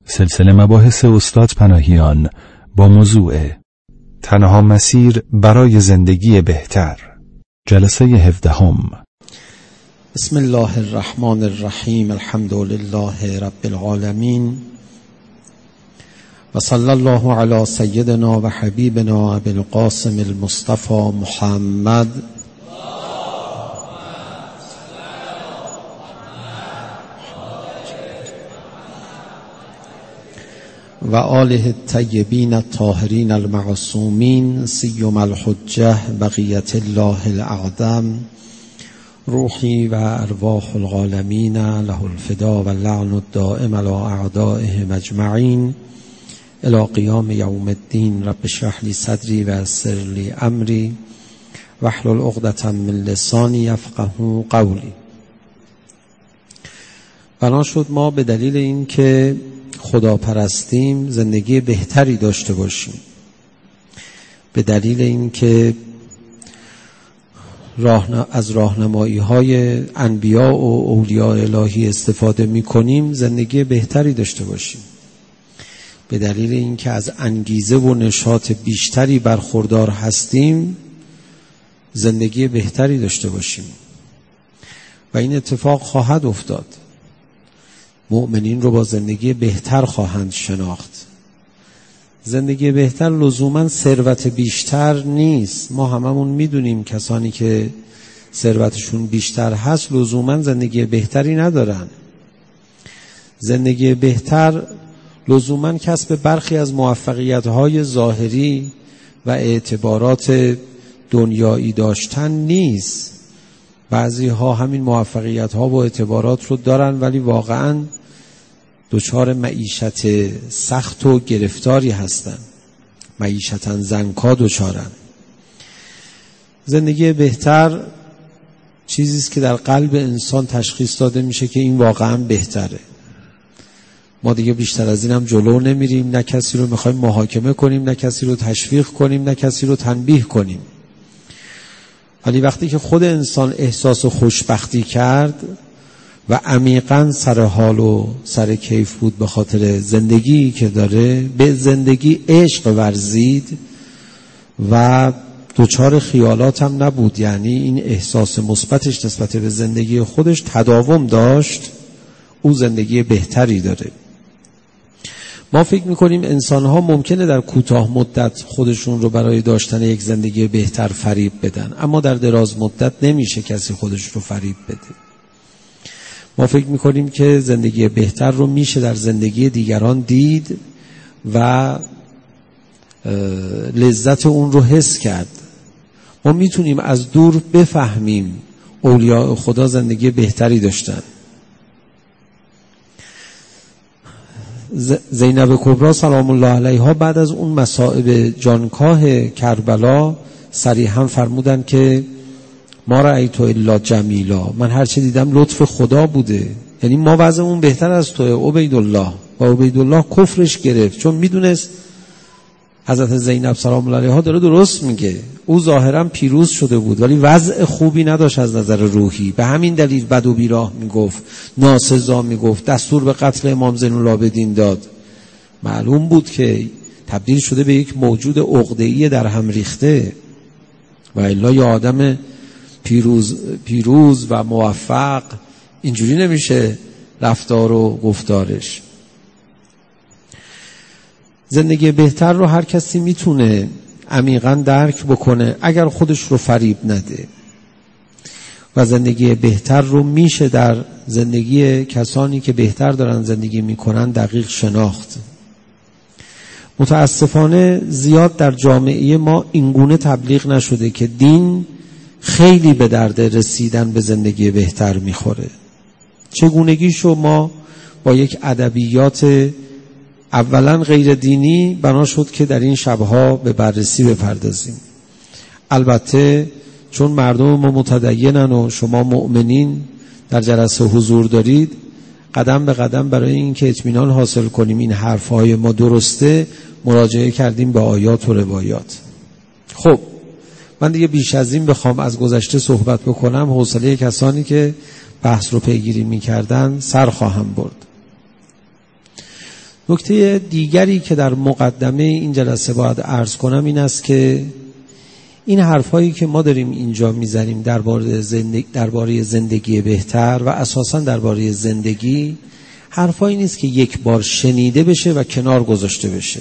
سلسله مباحث استاد پناهیان با موضوع تنها مسیر برای زندگی بهتر، جلسه 17. بسم الله الرحمن الرحیم. الحمد لله رب العالمین و صلی الله علی سیدنا و حبیبنا ابی القاسم المصطفى محمد و آله الطیبین الطاهرین المعصومین سیما الحجة بقیة الله الاعظم روحی و ارواح العالمین له الفدا و اللعن الدائم علی اعدائهم اجمعین الی قیام یوم الدین. رب اشرح لی صدری و یسر لی امری واحلل عقدة من لسانی یفقهوا قولی. بنا شد ما به دلیل این که خدا پرستیم زندگی بهتری داشته باشیم، به دلیل این که از راهنمایی های انبیاء و اولیاء الهی استفاده می کنیم زندگی بهتری داشته باشیم، به دلیل این که از انگیزه و نشاط بیشتری برخوردار هستیم زندگی بهتری داشته باشیم و این اتفاق خواهد افتاد. مؤمنین رو با زندگی بهتر خواهند شناخت. زندگی بهتر لزوما ثروت بیشتر نیست. ما هممون میدونیم کسانی که ثروتشون بیشتر هست لزوما زندگی بهتری ندارن. زندگی بهتر لزوما کسب برخی از موفقیت‌های ظاهری و اعتبارات دنیایی داشتن نیست. بعضی ها همین موفقیت ها و اعتبارات رو دارن ولی واقعا دچار معیشت سخت و گرفتاری هستن، معیشتاً زنکا دچارن. زندگی بهتر چیزی است که در قلب انسان تشخیص داده میشه که این واقعا بهتره. ما دیگه بیشتر از این هم جلو نمیریم، نه کسی رو میخوایم محاکمه کنیم، نه کسی رو تشویق کنیم، نه کسی رو تنبیه کنیم. ولی وقتی که خود انسان احساس خوشبختی کرد و عمیقاً سر حال و سر کیف بود به خاطر زندگی که داره، به زندگی عشق ورزید و دوچار خیالات هم نبود، یعنی این احساس مثبتش نسبت به زندگی خودش تداوم داشت، او زندگی بهتری داره. ما فکر میکنیم انسان‌ها ممکنه در کوتاه مدت خودشون رو برای داشتن یک زندگی بهتر فریب بدن، اما در دراز مدت نمیشه کسی خودش رو فریب بده. ما فکر میکنیم که زندگی بهتر رو میشه در زندگی دیگران دید و لذت اون رو حس کرد. ما میتونیم از دور بفهمیم اولیاء خدا زندگی بهتری داشتن. زینب کبرا سلام الله علیها بعد از اون مصائب جانکاه کربلا صریحا فرمودن که ما رأیت الا جمیلا، من هر چه دیدم لطف خدا بوده. یعنی ما وضعمون بهتر از توه عبیدالله. و عبیدالله کفرش گرفت چون میدونست حضرت زینب سلام الله علیها داره درست میگه. او ظاهرا پیروز شده بود ولی وضع خوبی نداشت از نظر روحی، به همین دلیل بد و بیراه میگفت، ناسزا میگفت، دستور به قتل امام زین العابدین داد. معلوم بود که تبدیل شده به یک موجود عقده‌ای در هم ریخته و الا یه آدم پیروز و موفق اینجوری نمیشه رفتار و گفتارش. زندگی بهتر رو هر کسی میتونه عمیقاً درک بکنه اگر خودش رو فریب نده و زندگی بهتر رو میشه در زندگی کسانی که بهتر دارن زندگی میکنن دقیق شناخت. متاسفانه زیاد در جامعه ما اینگونه تبلیغ نشده که دین خیلی به درد رسیدن به زندگی بهتر میخوره. چگونگیشو ما با یک ادبیات اولا غیر دینی بنا شد که در این شبها به بررسی بپردازیم. البته چون مردم ما متدینن و شما مؤمنین در جلسه حضور دارید، قدم به قدم برای اینکه اطمینان حاصل کنیم این حرفهای ما درسته مراجعه کردیم به آیات و روایات. خب من دیگه بیش از این بخوام از گذشته صحبت بکنم حوصله کسانی که بحث رو پیگیری می‌کردن سر خواهم برد. نکته دیگری که در مقدمه این جلسه باید عرض کنم این است که این حرفایی که ما داریم اینجا میزنیم درباره زندگی بهتر و اساساً درباره زندگی، حرفایی نیست که یک بار شنیده بشه و کنار گذاشته بشه.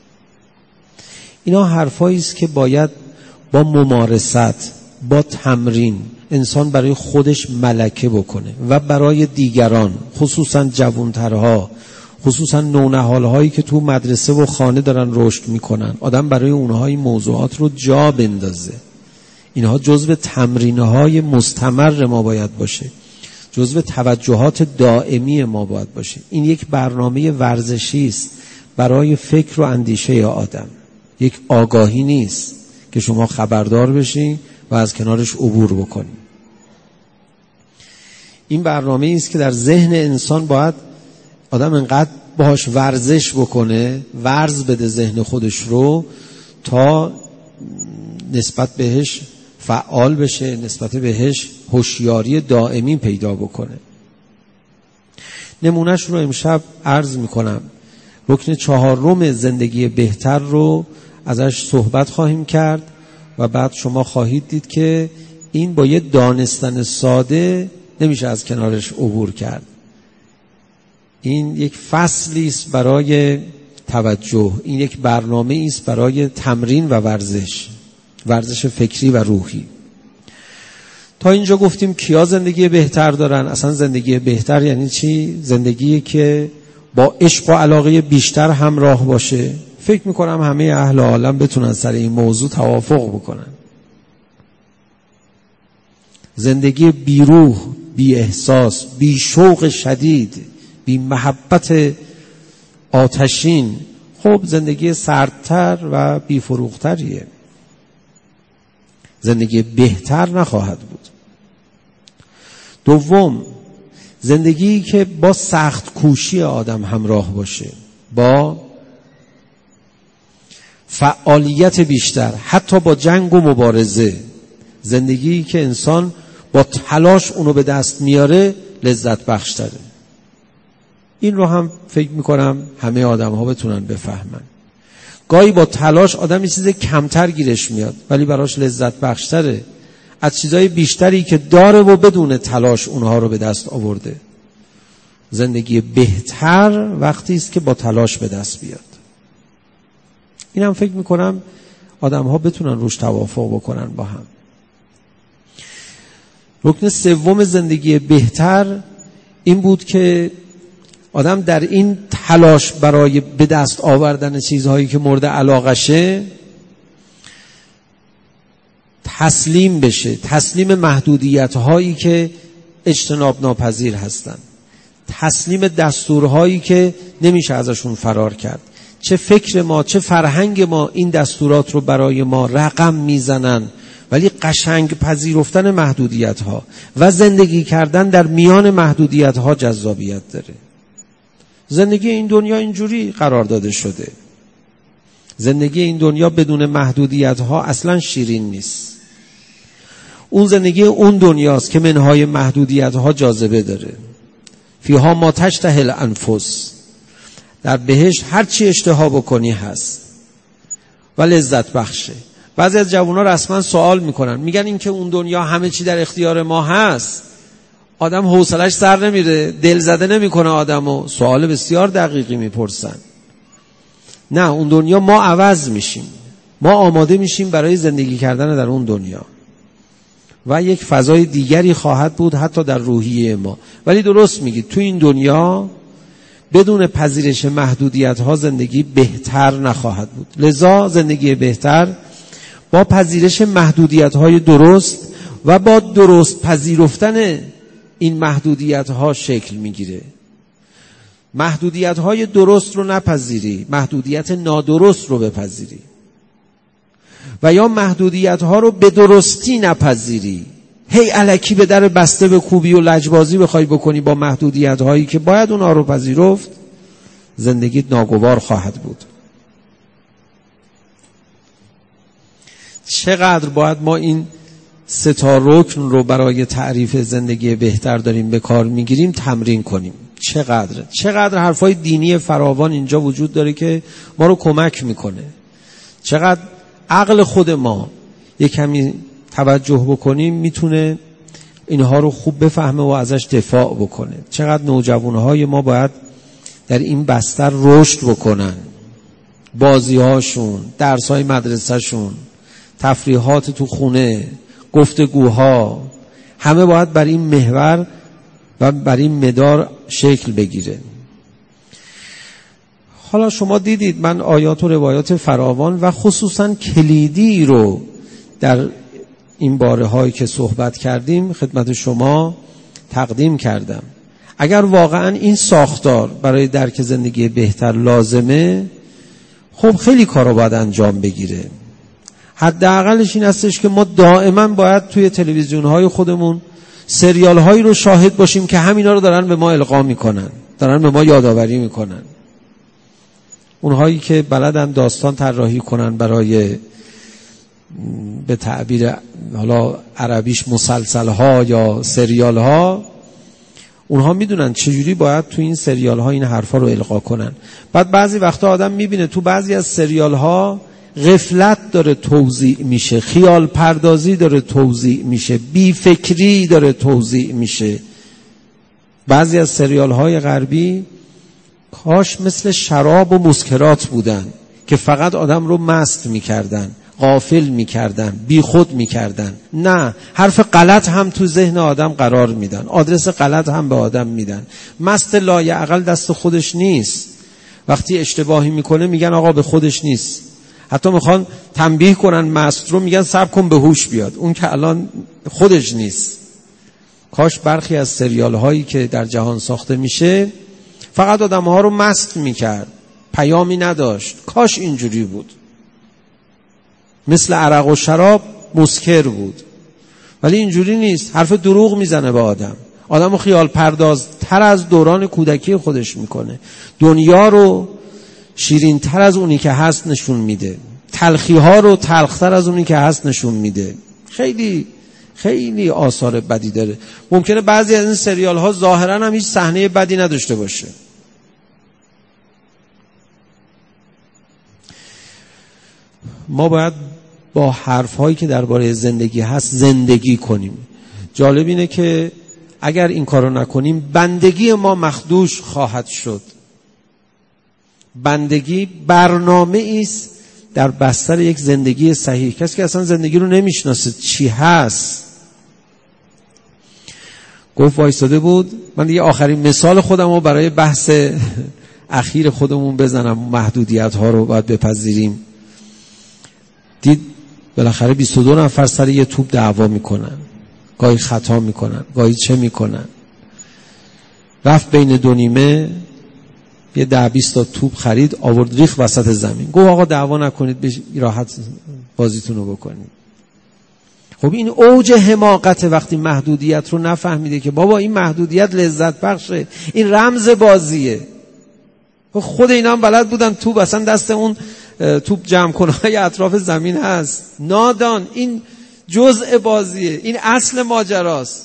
اینا حرفایی است که باید با ممارست، با تمرین انسان برای خودش ملکه بکنه و برای دیگران، خصوصاً جوانترها، خصوصاً نونهالهایی که تو مدرسه و خانه دارن رشد میکنن، آدم برای اونها این موضوعات رو جا بندازه. اینها جزو تمرینهای مستمر ما باید باشه، جزو توجهات دائمی ما باید باشه. این یک برنامه ورزشی است برای فکر و اندیشه آدم، یک آگاهی نیست که شما خبردار بشین و از کنارش عبور بکنین. این برنامه است که در ذهن انسان باید آدم انقدر باهاش ورزش بکنه، ورز بده ذهن خودش رو تا نسبت بهش فعال بشه، نسبت بهش هوشیاری دائمی پیدا بکنه. نمونهش رو امشب عرض میکنم. رکن 4 زندگی بهتر رو ازش صحبت خواهیم کرد و بعد شما خواهید دید که این با یه دانستن ساده نمیشه از کنارش عبور کرد. این یک فصلی است برای توجه، این یک برنامه است برای تمرین و ورزش فکری و روحی. تا اینجا گفتیم کیا زندگی بهتر دارن. اصلا زندگی بهتر یعنی چی؟ زندگی که با عشق و علاقه بیشتر همراه باشه. فکر میکنم همه اهل عالم بتونن سر این موضوع توافق بکنن. زندگی بی روح، بی احساس، بی شوق شدید، بی محبت آتشین، خب زندگی سردتر و بی فروغتریه. زندگی بهتر نخواهد بود. دوم، زندگی که با سخت کوشی آدم همراه باشه، با فعالیت بیشتر، حتی با جنگ و مبارزه. زندگی که انسان با تلاش اونو به دست میاره لذت بخشتره. این رو هم فکر میکنم همه آدم ها بتونن بفهمن. گاهی با تلاش آدم یه چیز کمتر گیرش میاد ولی براش لذت بخشتره از چیزای بیشتری که داره و بدون تلاش اونها رو به دست آورده. زندگی بهتر وقتی است که با تلاش به دست بیاد. این هم فکر میکنم آدم ها بتونن روش توافق بکنن با هم. رکن 3 زندگی بهتر این بود که آدم در این تلاش برای به دست آوردن چیزهایی که مورد علاقشه تسلیم بشه، تسلیم محدودیت‌هایی که اجتناب ناپذیر هستن، تسلیم دستورهایی که نمیشه ازشون فرار کرد. چه فکر ما، چه فرهنگ ما این دستورات رو برای ما رقم میزنن، ولی قشنگ پذیرفتن محدودیت‌ها و زندگی کردن در میان محدودیت‌ها جذابیت داره. زندگی این دنیا اینجوری قرار داده شده. زندگی این دنیا بدون محدودیت‌ها اصلا شیرین نیست. اون زندگی اون دنیاست که منهای محدودیت‌ها جاذبه داره. فیها ما تشتهی الانفس. در بهشت هر چی اشتها بکنی هست و لذت بخشه. بعضی از جوان‌ها رسما سوال میکنن، میگن این که اون دنیا همه چی در اختیار ما هست، آدم حوصلش سر نمیره، دل زده نمیکنه آدمو. سوال بسیار دقیقی میپرسن. نه، اون دنیا ما عوض میشیم، ما آماده میشیم برای زندگی کردن در اون دنیا و یک فضای دیگری خواهد بود حتی در روحیه ما. ولی درست میگید، تو این دنیا بدون پذیرش محدودیت‌ها زندگی بهتر نخواهد بود. لذا زندگی بهتر با پذیرش محدودیت‌های درست و با درست پذیرفتن این محدودیت‌ها شکل میگیره. محدودیت‌های درست رو نپذیری، محدودیت نادرست رو بپذیری، و یا محدودیت‌ها رو به درستی نپذیری، هی الکی به در بسته به کوبی و لجبازی بخوای بکنی با محدودیت‌هایی که باید اونها رو پذیرفت، زندگیت ناگوار خواهد بود. چقدر باید ما این 3 رکن رو برای تعریف زندگی بهتر داریم به کار میگیریم تمرین کنیم. چقدر حرفای دینی فراوان اینجا وجود داره که ما رو کمک میکنه. چقدر عقل خود ما یک کمی توجه بکنیم میتونه اینها رو خوب بفهمه و ازش دفاع بکنه. چقدر نوجوانهای ما باید در این بستر رشد بکنن، بازیهاشون، درسهای مدرسهشون، تفریحات تو خونه، گفتگوها، همه باید بر این محور و بر این مدار شکل بگیره. حالا شما دیدید من آیات و روایات فراوان و خصوصا کلیدی رو در این باره هایی که صحبت کردیم خدمت شما تقدیم کردم. اگر واقعا این ساختار برای درک زندگی بهتر لازمه، خب خیلی کارا باید انجام بگیره. حداقلش این هستش که ما دائما باید توی تلویزیون های خودمون سریال هایی رو شاهد باشیم که همینا رو دارن به ما القا میکنن، دارن به ما یادآوری میکنن. اونهایی که بلدن داستان طراحی کنن برای به تعبیر حالا عربیش مسلسل ها یا سریال ها، اونها میدونن چجوری باید تو این سریال ها این حرفا رو القا کنن. بعد بعضی وقتا آدم میبینه تو بعضی از سریال ها غفلت داره توزیع میشه، خیال پردازی داره توزیع میشه، بی فکری داره توزیع میشه. بعضی از سریال های غربی کاش مثل شراب و مسکرات بودن که فقط آدم رو مست میکردن، غافل میکردن، بی خود میکردن. نه، حرف غلط هم تو ذهن آدم قرار میدن، آدرس غلط هم به آدم میدن. مست لایعقل دست خودش نیست، وقتی اشتباهی میکنه میگن آقا به خودش نیست، حتی میخوان تنبیه کنن مست رو، میگن صبر کن به هوش بیاد، اون که الان خودش نیست. کاش برخی از سریال هایی که در جهان ساخته میشه فقط آدم ها رو مست میکرد، پیامی نداشت. کاش اینجوری بود، مثل عرق و شراب مسکر بود. ولی اینجوری نیست، حرف دروغ میزنه به آدم، آدم رو خیال پرداز تر از دوران کودکی خودش میکنه، دنیا رو شیرین تر از اونی که هست نشون میده، تلخی ها رو تلختر از اونی که هست نشون میده. خیلی خیلی آثار بدی داره. ممکنه بعضی از این سریال ها ظاهرا هم هیچ صحنه بدی نداشته باشه. ما باید با حرف هایی که درباره زندگی هست زندگی کنیم. جالب اینه که اگر این کارو نکنیم بندگی ما مخدوش خواهد شد. بندگی برنامه است در بستر یک زندگی صحیح. کسی که اصلا زندگی رو نمیشناسه چی هست، گفت وایستاده بود. من دیگه آخرین مثال خودم رو برای بحث اخیر خودمون بزنم، محدودیت ها رو باید بپذیریم. دید بالاخره 22 نفر سر یه توپ دعوا میکنن، گاهی خطا میکنن، گاهی چه میکنن. رفت بین دو نیمه یه 10-20 تا توپ خرید، آورد ریخت وسط زمین، گفت آقا دعوا نکنید، راحت بازیتون رو بکنید. خب این اوج حماقت وقتی محدودیت رو نفهمیده که بابا این محدودیت لذت بخشه، این رمز بازیه. خود اینا هم بلد بودن توپ اصلا دست اون توپ جمع کنهای اطراف زمین هست. نادان، این جزء بازیه، این اصل ماجراست.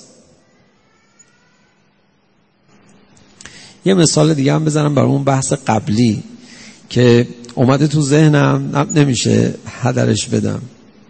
یه مثال دیگه هم بزنم برای اون بحث قبلی که اومده تو ذهنم، نمیشه هدرش بدم.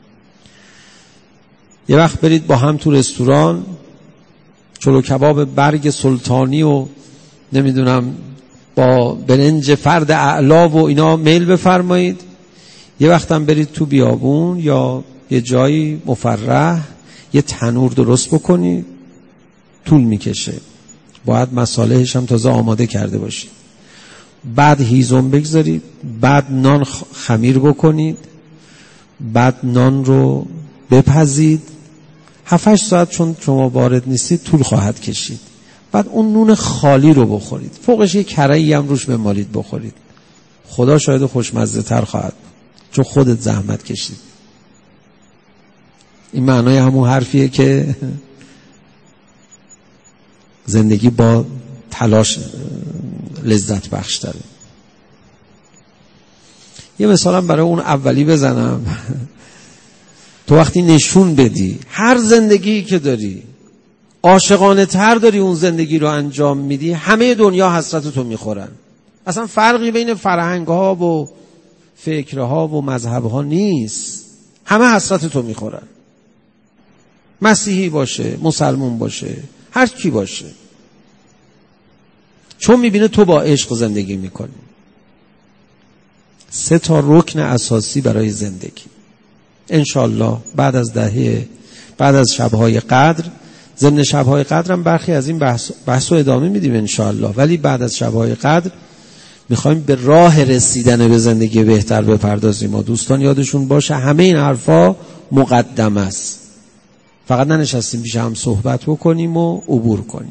یه وقت برید با هم تو رستوران، چلو کباب برگ سلطانی و نمیدونم با برنج فرد اعلا و اینا میل بفرمایید. یه وقت هم برید تو بیابون یا یه جایی مفرح یه تنور درست بکنید، طول میکشه، باید مصالحش هم تازه آماده کرده باشید. بعد هیزم بگذارید، بعد نان خمیر بکنید، بعد نان رو بپزید. 7-8 ساعت چون شما وارد نیستید طول خواهد کشید. بعد اون نون خالی رو بخورید، فوقش یه کره‌ای هم روش بمالید بخورید. خدا شاید خوشمزه تر خواهد بود، چون خودت زحمت کشید. این معنای همون حرفیه که زندگی با تلاش لذت بخش داره. یه مثالم برای اون اولی بزنم. تو وقتی نشون بدی هر زندگی که داری عاشقانه تر داری اون زندگی رو انجام میدی، همه دنیا حسرت تو میخورن. اصلا فرقی بین فرهنگ ها و فکرها و مذهب ها نیست، همه حسرت تو میخورن. مسیحی باشه، مسلمون باشه، هر کی باشه، چون میبینه تو با عشق زندگی میکنی. 3 رکن اساسی برای زندگی. انشالله بعد از شبهای قدر، ضمن شبهای قدر هم برخی از این بحث رو ادامه میدیم انشالله، ولی بعد از شبهای قدر میخوایم به راه رسیدن به زندگی بهتر بپردازیم. و دوستان یادشون باشه همه این حرفا مقدمه است، فقط ننشستیم پیش هم صحبت بکنیم و عبور کنیم.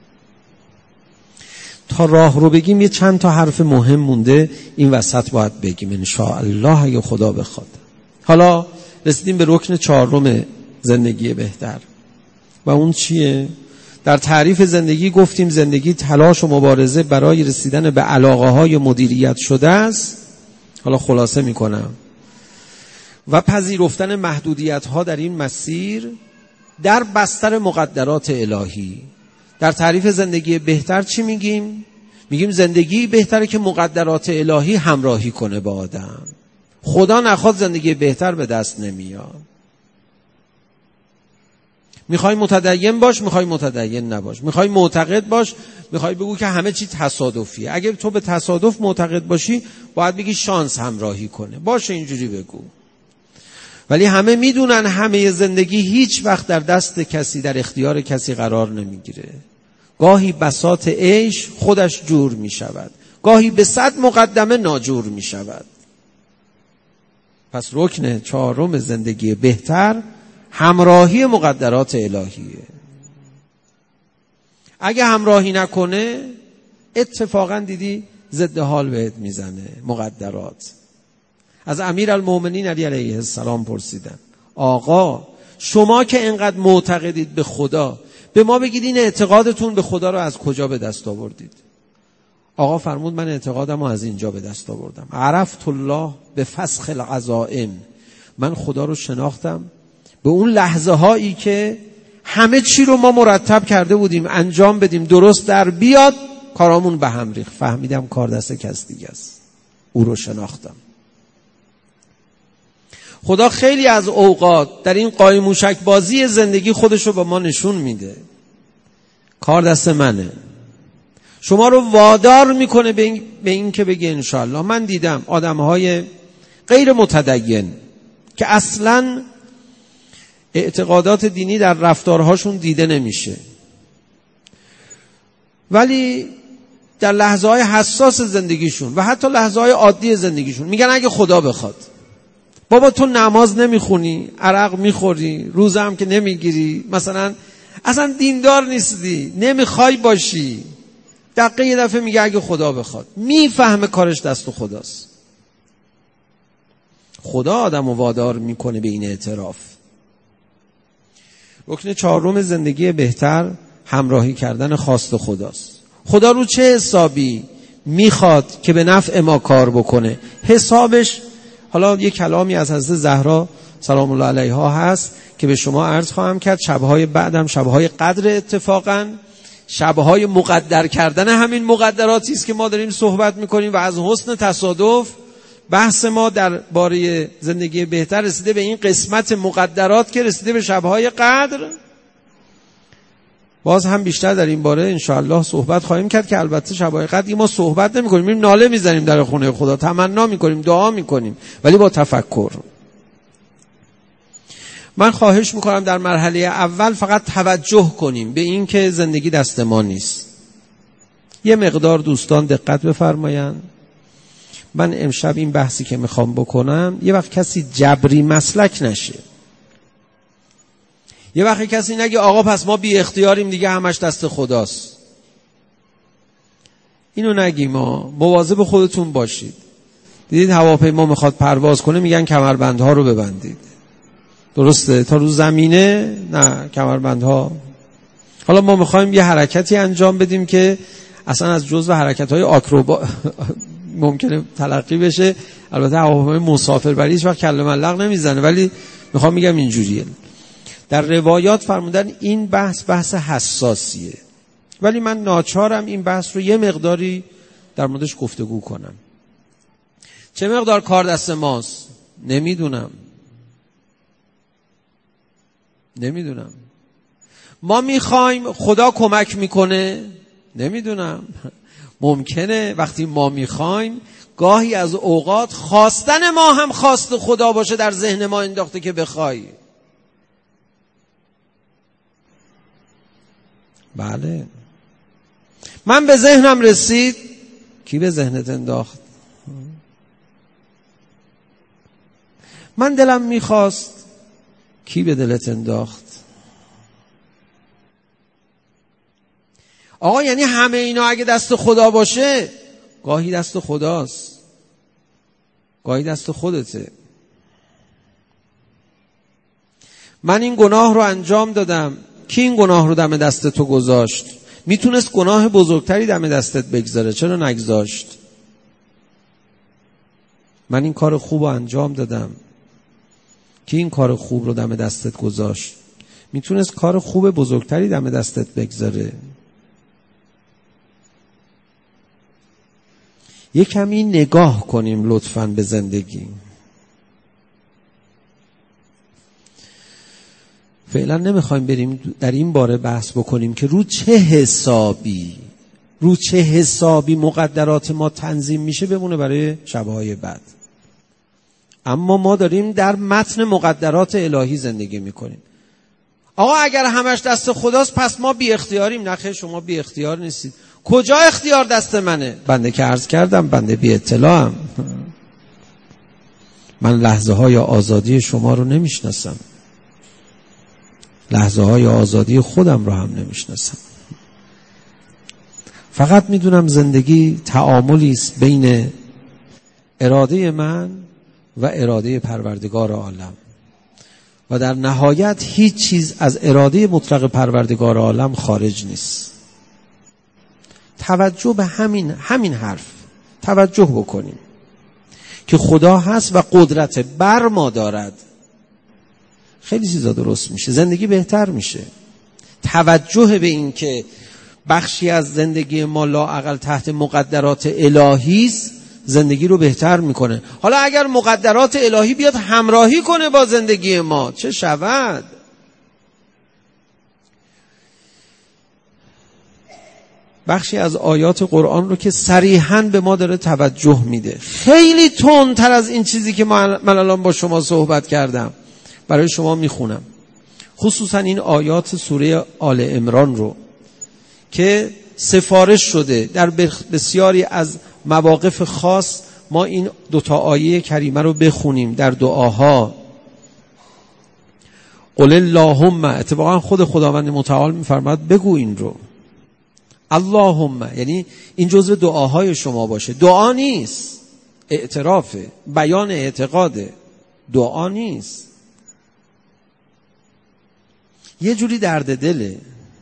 تا راه رو بگیم یه چند تا حرف مهم مونده این وسط باید بگیم انشاءالله اگه خدا بخواد. حالا رسیدیم به رکن 4 زندگی بهتر و اون چیه؟ در تعریف زندگی گفتیم زندگی تلاش و مبارزه برای رسیدن به علاقه های مدیریت شده است. حالا خلاصه میکنم. و پذیرفتن محدودیت ها در این مسیر در بستر مقدرات الهی. در تعریف زندگی بهتر چی میگیم؟ میگیم زندگی بهتره که مقدرات الهی همراهی کنه با آدم. خدا نخواد زندگی بهتر به دست نمیاد. میخوای متدین باش، میخوای متدین نباش، میخوای معتقد باش، میخوای بگو که همه چی تصادفیه. اگه تو به تصادف معتقد باشی باید بگی شانس همراهی کنه، باشه اینجوری بگو. ولی همه میدونن همه زندگی هیچ وقت در دست کسی، در اختیار کسی قرار نمیگیره. گاهی بساط عیش خودش جور میشود، گاهی به 100 مقدمه ناجور میشود. پس رکن 4 زندگی بهتر همراهی مقدرات الهیه. اگه همراهی نکنه اتفاقا دیدی ضد حال بهت میزنه. مقدرات. از امیرالمومنین علی علیه السلام پرسیدن آقا شما که اینقدر معتقدید به خدا، به ما بگید این اعتقادتون به خدا رو از کجا به دست آوردید؟ آقا فرمود من اعتقادم رو از اینجا به دست آوردم. عرفت الله به فسخ العزائم. من خدا رو شناختم به اون لحظه هایی که همه چی رو ما مرتب کرده بودیم انجام بدیم درست در بیاد، کارامون به هم ریخت. فهمیدم کار دست کس دیگه است، او رو شناختم. خدا خیلی از اوقات در این قایموشک بازی زندگی خودش رو به ما نشون میده. کار دست منه. شما رو وادار میکنه به این که بگی انشالله. من دیدم آدمهای غیر متدین که اصلاً اعتقادات دینی در رفتارهاشون دیده نمیشه، ولی در لحظه‌های حساس زندگیشون و حتی لحظه‌های عادی زندگیشون میگن اگه خدا بخواد. بابا تو نماز نمیخونی، عرق میخوری، روزه هم که نمیگیری، مثلا اصلا دیندار نیستی، نمیخوای باشی، دقیقه یه دفعه میگه اگه خدا بخواد. میفهمه کارش دست خداست. خدا آدمو وادار میکنه به این اعتراف. رکن 4 زندگی بهتر همراهی کردن خواست خداست. خدا رو چه حسابی میخواد که به نفع ما کار بکنه؟ حسابش، حالا یک کلامی از حضرت زهرا سلام الله علیها هست که به شما عرض خواهم کرد. شبهای بعدم شبهای قدر، اتفاقا شبهای مقدر کردن همین مقدراتی است که ما داریم صحبت میکنیم و از حسن تصادف بحث ما در باره زندگی بهتر رسیده به این قسمت مقدرات که رسیده به شبهای قدر. باز هم بیشتر در این باره انشاءالله صحبت خواهیم کرد که البته شبهای قدر ما صحبت نمی کنیم، میریم ناله میزنیم در خونه خدا، تمنا میکنیم، دعا میکنیم، ولی با تفکر. من خواهش میکنم در مرحله اول فقط توجه کنیم به این که زندگی دست ما نیست. یه مقدار دوستان دقت بفرمایند. من امشب این بحثی که میخوام بکنم یه وقت کسی جبری مسلک نشه. یه وقت کسی نگه آقا پس ما بی اختیاریم دیگه، همش دست خداست. اینو نگیم. ما مواظب خودتون باشید. دیدید هواپیما میخواد پرواز کنه میگن کمربندها رو ببندید. درسته؟ تا رو زمینه نه کمربندها. حالا ما میخوایم یه حرکتی انجام بدیم که اصلا از جزو حرکت‌های آکروبا ممکنه تلقی بشه. البته هواپیمای مسافربری هیچ وقت کله ملق نمیزنه، ولی میخوام میگم اینجوریه. در روایات فرمودن این بحث حساسیه، ولی من ناچارم این بحث رو یه مقداری در موردش گفتگو کنم. چه مقدار کار دست ماست؟ نمیدونم. ما میخوایم خدا کمک میکنه؟ نمیدونم. ممکنه وقتی ما میخوایم گاهی از اوقات خواستن ما هم خواست خدا باشه، در ذهن ما انداخته که بخوای. بله، من به ذهنم رسید. کی به ذهنت انداخت؟ من دلم میخواست. کی به دلت انداخت؟ آقا یعنی همه اینا اگه دست خدا باشه، گاهی دست خداست، گاهی دست خودته. من این گناه رو انجام دادم، کی این گناه رو دم دست تو گذاشت؟ میتونست گناه بزرگتری دم دستت بگذاره، چرا نگذاشت؟ من این کار خوب رو انجام دادم، کی این کار خوب رو دم دستت گذاشت؟ میتونست کار خوب بزرگتری دم دستت بگذاره. یه کمی نگاه کنیم لطفاً به زندگی. فعلا نمیخوایم بریم در این باره بحث بکنیم که رو چه حسابی مقدرات ما تنظیم میشه بمونه برای شبهای بعد. اما ما داریم در متن مقدرات الهی زندگی میکنیم. آقا اگر همش دست خداست پس ما بی اختیاریم. نخیر، شما بی اختیار نیستید. کجا اختیار دست منه؟ بنده که عرض کردم بنده بی اطلاعم. من لحظه های آزادی شما رو نمیشناسم، لحظه های آزادی خودم رو هم نمیشناسم. فقط میدونم زندگی تعاملی است بین اراده من و اراده پروردگار عالم و در نهایت هیچ چیز از اراده مطلق پروردگار عالم خارج نیست. توجه به همین حرف توجه بکنیم که خدا هست و قدرت بر ما دارد. خیلی چیزا درست میشه، زندگی بهتر میشه. توجه به این که بخشی از زندگی ما لااقل تحت مقدرات الهی است زندگی رو بهتر میکنه. حالا اگر مقدرات الهی بیاد همراهی کنه با زندگی ما چه شود؟ بخشی از آیات قرآن رو که صریحاً به ما داره توجه میده، خیلی تندتر از این چیزی که من الان با شما صحبت کردم برای شما میخونم. خصوصا این آیات سوره آل عمران رو که سفارش شده در بسیاری از مواقف خاص ما این دوتا آیه کریمه رو بخونیم در دعاها. قل اللهم، اتفاقا خود خداوند متعال میفرماد بگو این رو. اللهم یعنی این جزء دعاهای شما باشه. دعا نیست، اعترافه، بیان اعتقاده، دعا نیست. یه جوری درد دله،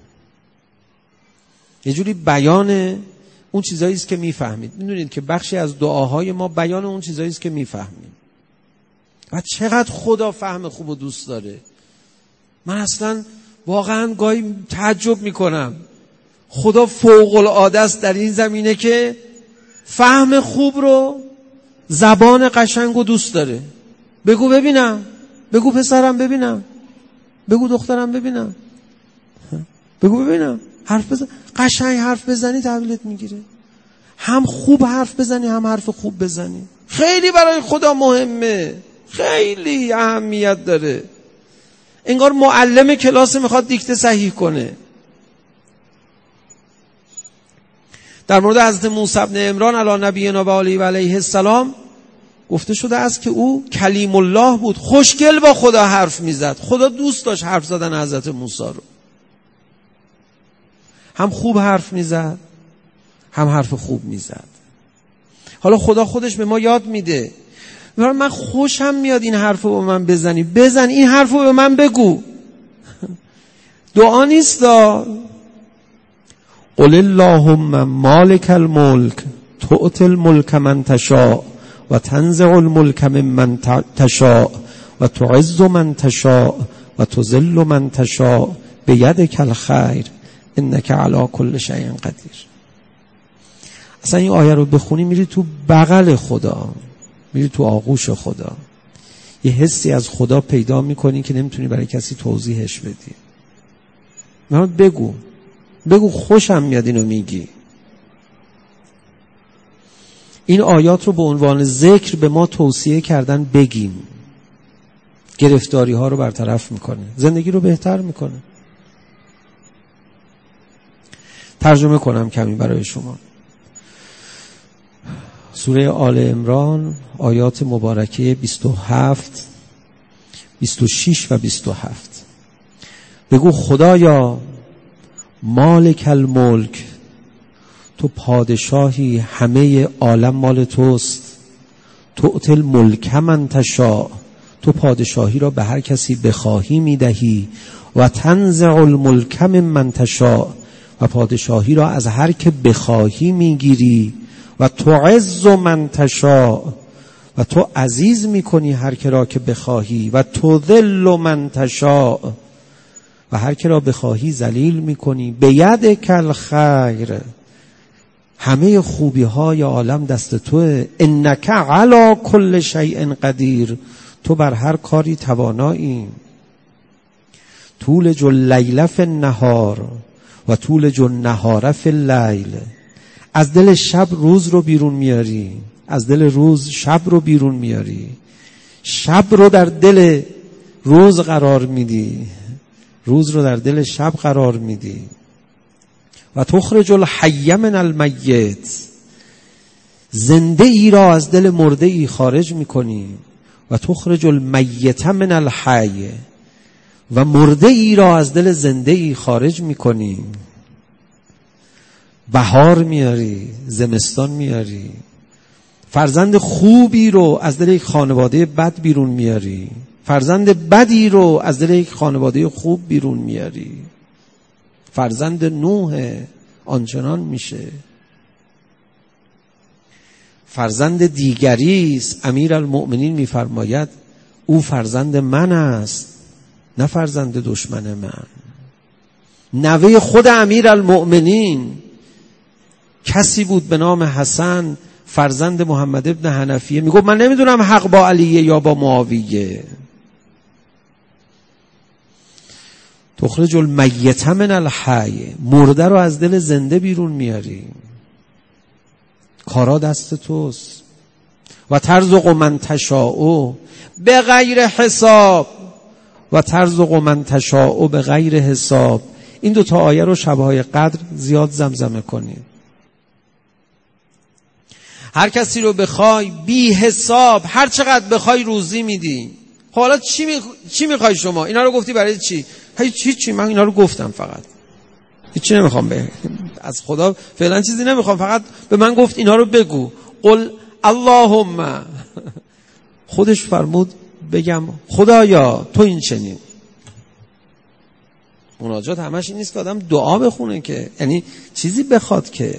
یه جوری بیان اون چیزایی است که میفهمید. میدونید که بخشی از دعاهای ما بیان اون چیزایی است که میفهمیم. و چقدر خدا فهم خوب و دوست داره. من اصلا واقعا گاهی تعجب میکنم. خدا فوق العاده است در این زمینه که فهم خوب رو، زبان قشنگ و دوست داره. بگو ببینم، بگو پسرم ببینم، بگو دخترم ببینم، بگو ببینم، حرف بزن. قشنگ حرف بزنی تحویلت میگیره. هم خوب حرف بزنی هم حرف خوب بزنی. خیلی برای خدا مهمه، خیلی اهمیت داره. انگار معلم کلاس میخواد دیکته صحیح کنه. در مورد حضرت موسی بن عمران علی نبینا و علیه السلام گفته شده است که او کلیم الله بود، خوشگل با خدا حرف میزد. خدا دوست داشت حرف زدن حضرت موسی رو. هم خوب حرف میزد هم حرف خوب میزد. حالا خدا خودش به ما یاد میده. من خوشم میاد این حرف رو به من بزنی، بزن این حرف رو به من بگو. دعا نیست دا. قل اللهم مالک الملک تؤتی الملک من تشاء و تنزع الملک ممن تشاء و تعز من تشاء و تذل من تشاء بیدک الخیر انک علی کل شیء قدیر. اصلا این آیه رو بخونی میری تو بغل خدا، میری تو آغوش خدا، یه حسی از خدا پیدا میکنی که نمیتونی برای کسی توضیحش بدی. من بگو خوشم میاد اینو میگی. این آیات رو به عنوان ذکر به ما توصیه کردن بگیم. گرفتاری ها رو برطرف میکنه، زندگی رو بهتر میکنه. ترجمه کنم کمی برای شما. سوره آل عمران آیات مبارکه 27 26 و 27. بگو خدایا مالک الملک، تو پادشاهی، همه عالم مال توست. تؤتی الملک من تشاء، تو پادشاهی را به هر کسی بخواهی میدهی. و تنزع الملک من تشاء، و پادشاهی را از هر که بخواهی میگیری. و تعز من تشاء، و تو عزیز میکنی هر که را که بخواهی. و تذل من تشاء، و هر که را بخواهی ذلیل میکنی. بیدک الخیر، همه خوبی های عالم دست توه. انک علی کل شیء قدیر، تو بر هر کاری توانایی. تولج اللیل فی النهار و تولج النهار فی اللیل، از دل شب روز رو بیرون میاری، از دل روز شب رو بیرون میاری. شب رو در دل روز قرار میدی، روز رو در دل شب قرار میدی. و تخرج الحی من المیت، زنده ای را از دل مرده ای خارج میکنی. و تخرج المیت من الحی، و مرده ای را از دل زنده ای خارج میکنی. بهار میاری، زمستان میاری. فرزند خوبی رو از دل یک خانواده بد بیرون میاری، فرزند بدی رو از دل یک خانواده خوب بیرون میاری. فرزند نوح آنچنان میشه. فرزند دیگری است. امیرالمؤمنین میفرماید او فرزند من است، نه فرزند دشمن من. نوه خود امیرالمؤمنین کسی بود به نام حسن، فرزند محمد ابن حنفیه. میگه من نمیدونم حق با علیه یا با معاویه. تخرج المیت من الحی، مرده رو از دل زنده بیرون میاری. کارا دست توست. و ترزق من تشاء به غیر حساب، و ترزق من تشاء به غیر حساب. این دو تا آیه رو شبهای قدر زیاد زمزمه کنید. هر کسی رو بخوای بی حساب، هر چقدر بخوای روزی میدی. حالا چی میخوای شما؟ اینا رو گفتی برای چی؟ هیچی، من اینا رو گفتم، فقط هیچی نمیخوام از خدا فعلا چیزی نمیخوام، فقط به من گفت اینا رو بگو. قل اللهم، خودش فرمود بگم خدایا تو این چنین. مناجات همش این نیست که آدم دعا بخونه، که یعنی چیزی بخواد که.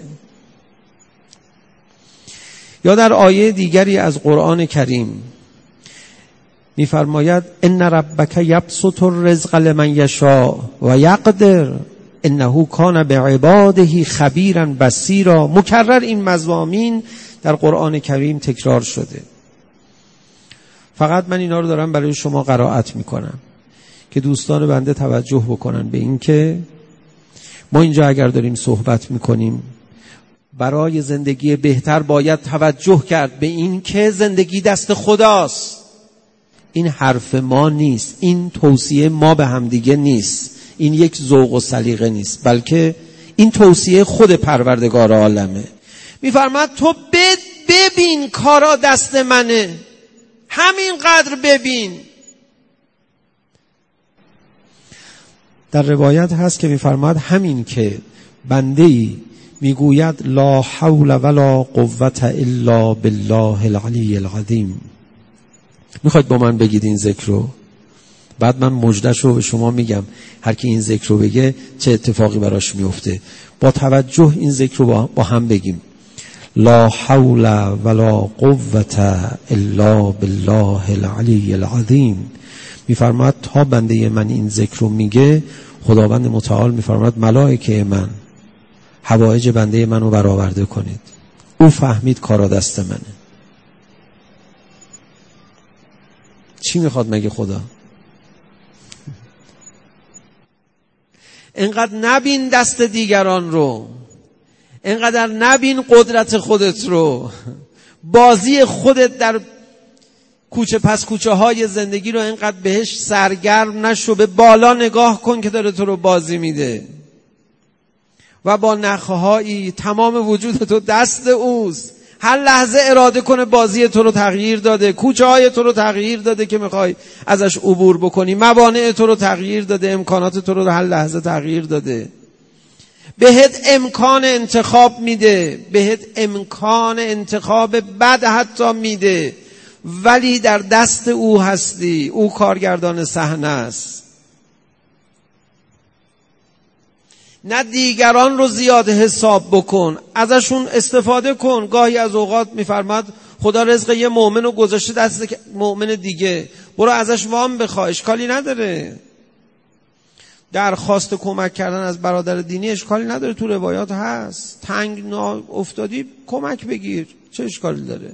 یا در آیه دیگری از قرآن کریم میفرماید ان ربک یبسط الرزق لمن یشاء و یقدر انه کان بعباده خبیرا بصیرا. مکرر این مضامین در قرآن کریم تکرار شده. فقط من اینا رو دارم برای شما قرائت میکنم که دوستان بنده توجه بکنن به این که ما اینجا اگر داریم صحبت میکنیم برای زندگی بهتر باید توجه کرد به این که زندگی دست خداست. این حرف ما نیست، این توصیه ما به همدیگه نیست، این یک ذوق و سلیقه نیست، بلکه این توصیه خود پروردگار عالمه. میفرماد تو ببین کارا دست منه، همین قدر ببین. در روایت هست که میفرماد همین که بنده‌ای میگوید لا حول ولا قوة الا بالله العلی العظیم. میخواید با من بگید این ذکر رو؟ بعد من مژده‌ش رو به شما میگم. هر کی این ذکر رو بگه چه اتفاقی براش میفته. با توجه این ذکر رو با هم بگیم. لا حول ولا قوة الا بالله العلی العظیم میفرماید تا بنده من این ذکر رو میگه، خداوند متعال میفرماید ملائکه من حوایج بنده من رو برآورده کنید. او فهمید کارا دست منه. چی میخواد مگه خدا؟ اینقدر نبین دست دیگران رو، اینقدر نبین قدرت خودت رو، بازی خودت در کوچه پس کوچه های زندگی رو اینقدر بهش سرگرم نشو. به بالا نگاه کن که داره تو رو بازی میده و با نخهایی تمام وجود تو دست اوست. هر لحظه اراده کنه بازی تو رو تغییر داده، کوچه های تو رو تغییر داده که میخوای ازش عبور بکنی، موانع تو رو تغییر داده، امکانات تو رو هر لحظه تغییر داده، بهت امکان انتخاب میده، بهت امکان انتخاب بد حتی میده، ولی در دست او هستی. او کارگردان صحنه است. نه دیگران رو زیاد حساب بکن، ازشون استفاده کن. گاهی از اوقات میفرماد خدا رزق یه مؤمن رو گذاشته دست مؤمن دیگه، برو ازش وام بخواه، اشکالی نداره. درخواست کمک کردن از برادر دینی اشکالی نداره، تو روایات هست. تنگ افتادی کمک بگیر، چه اشکالی داره؟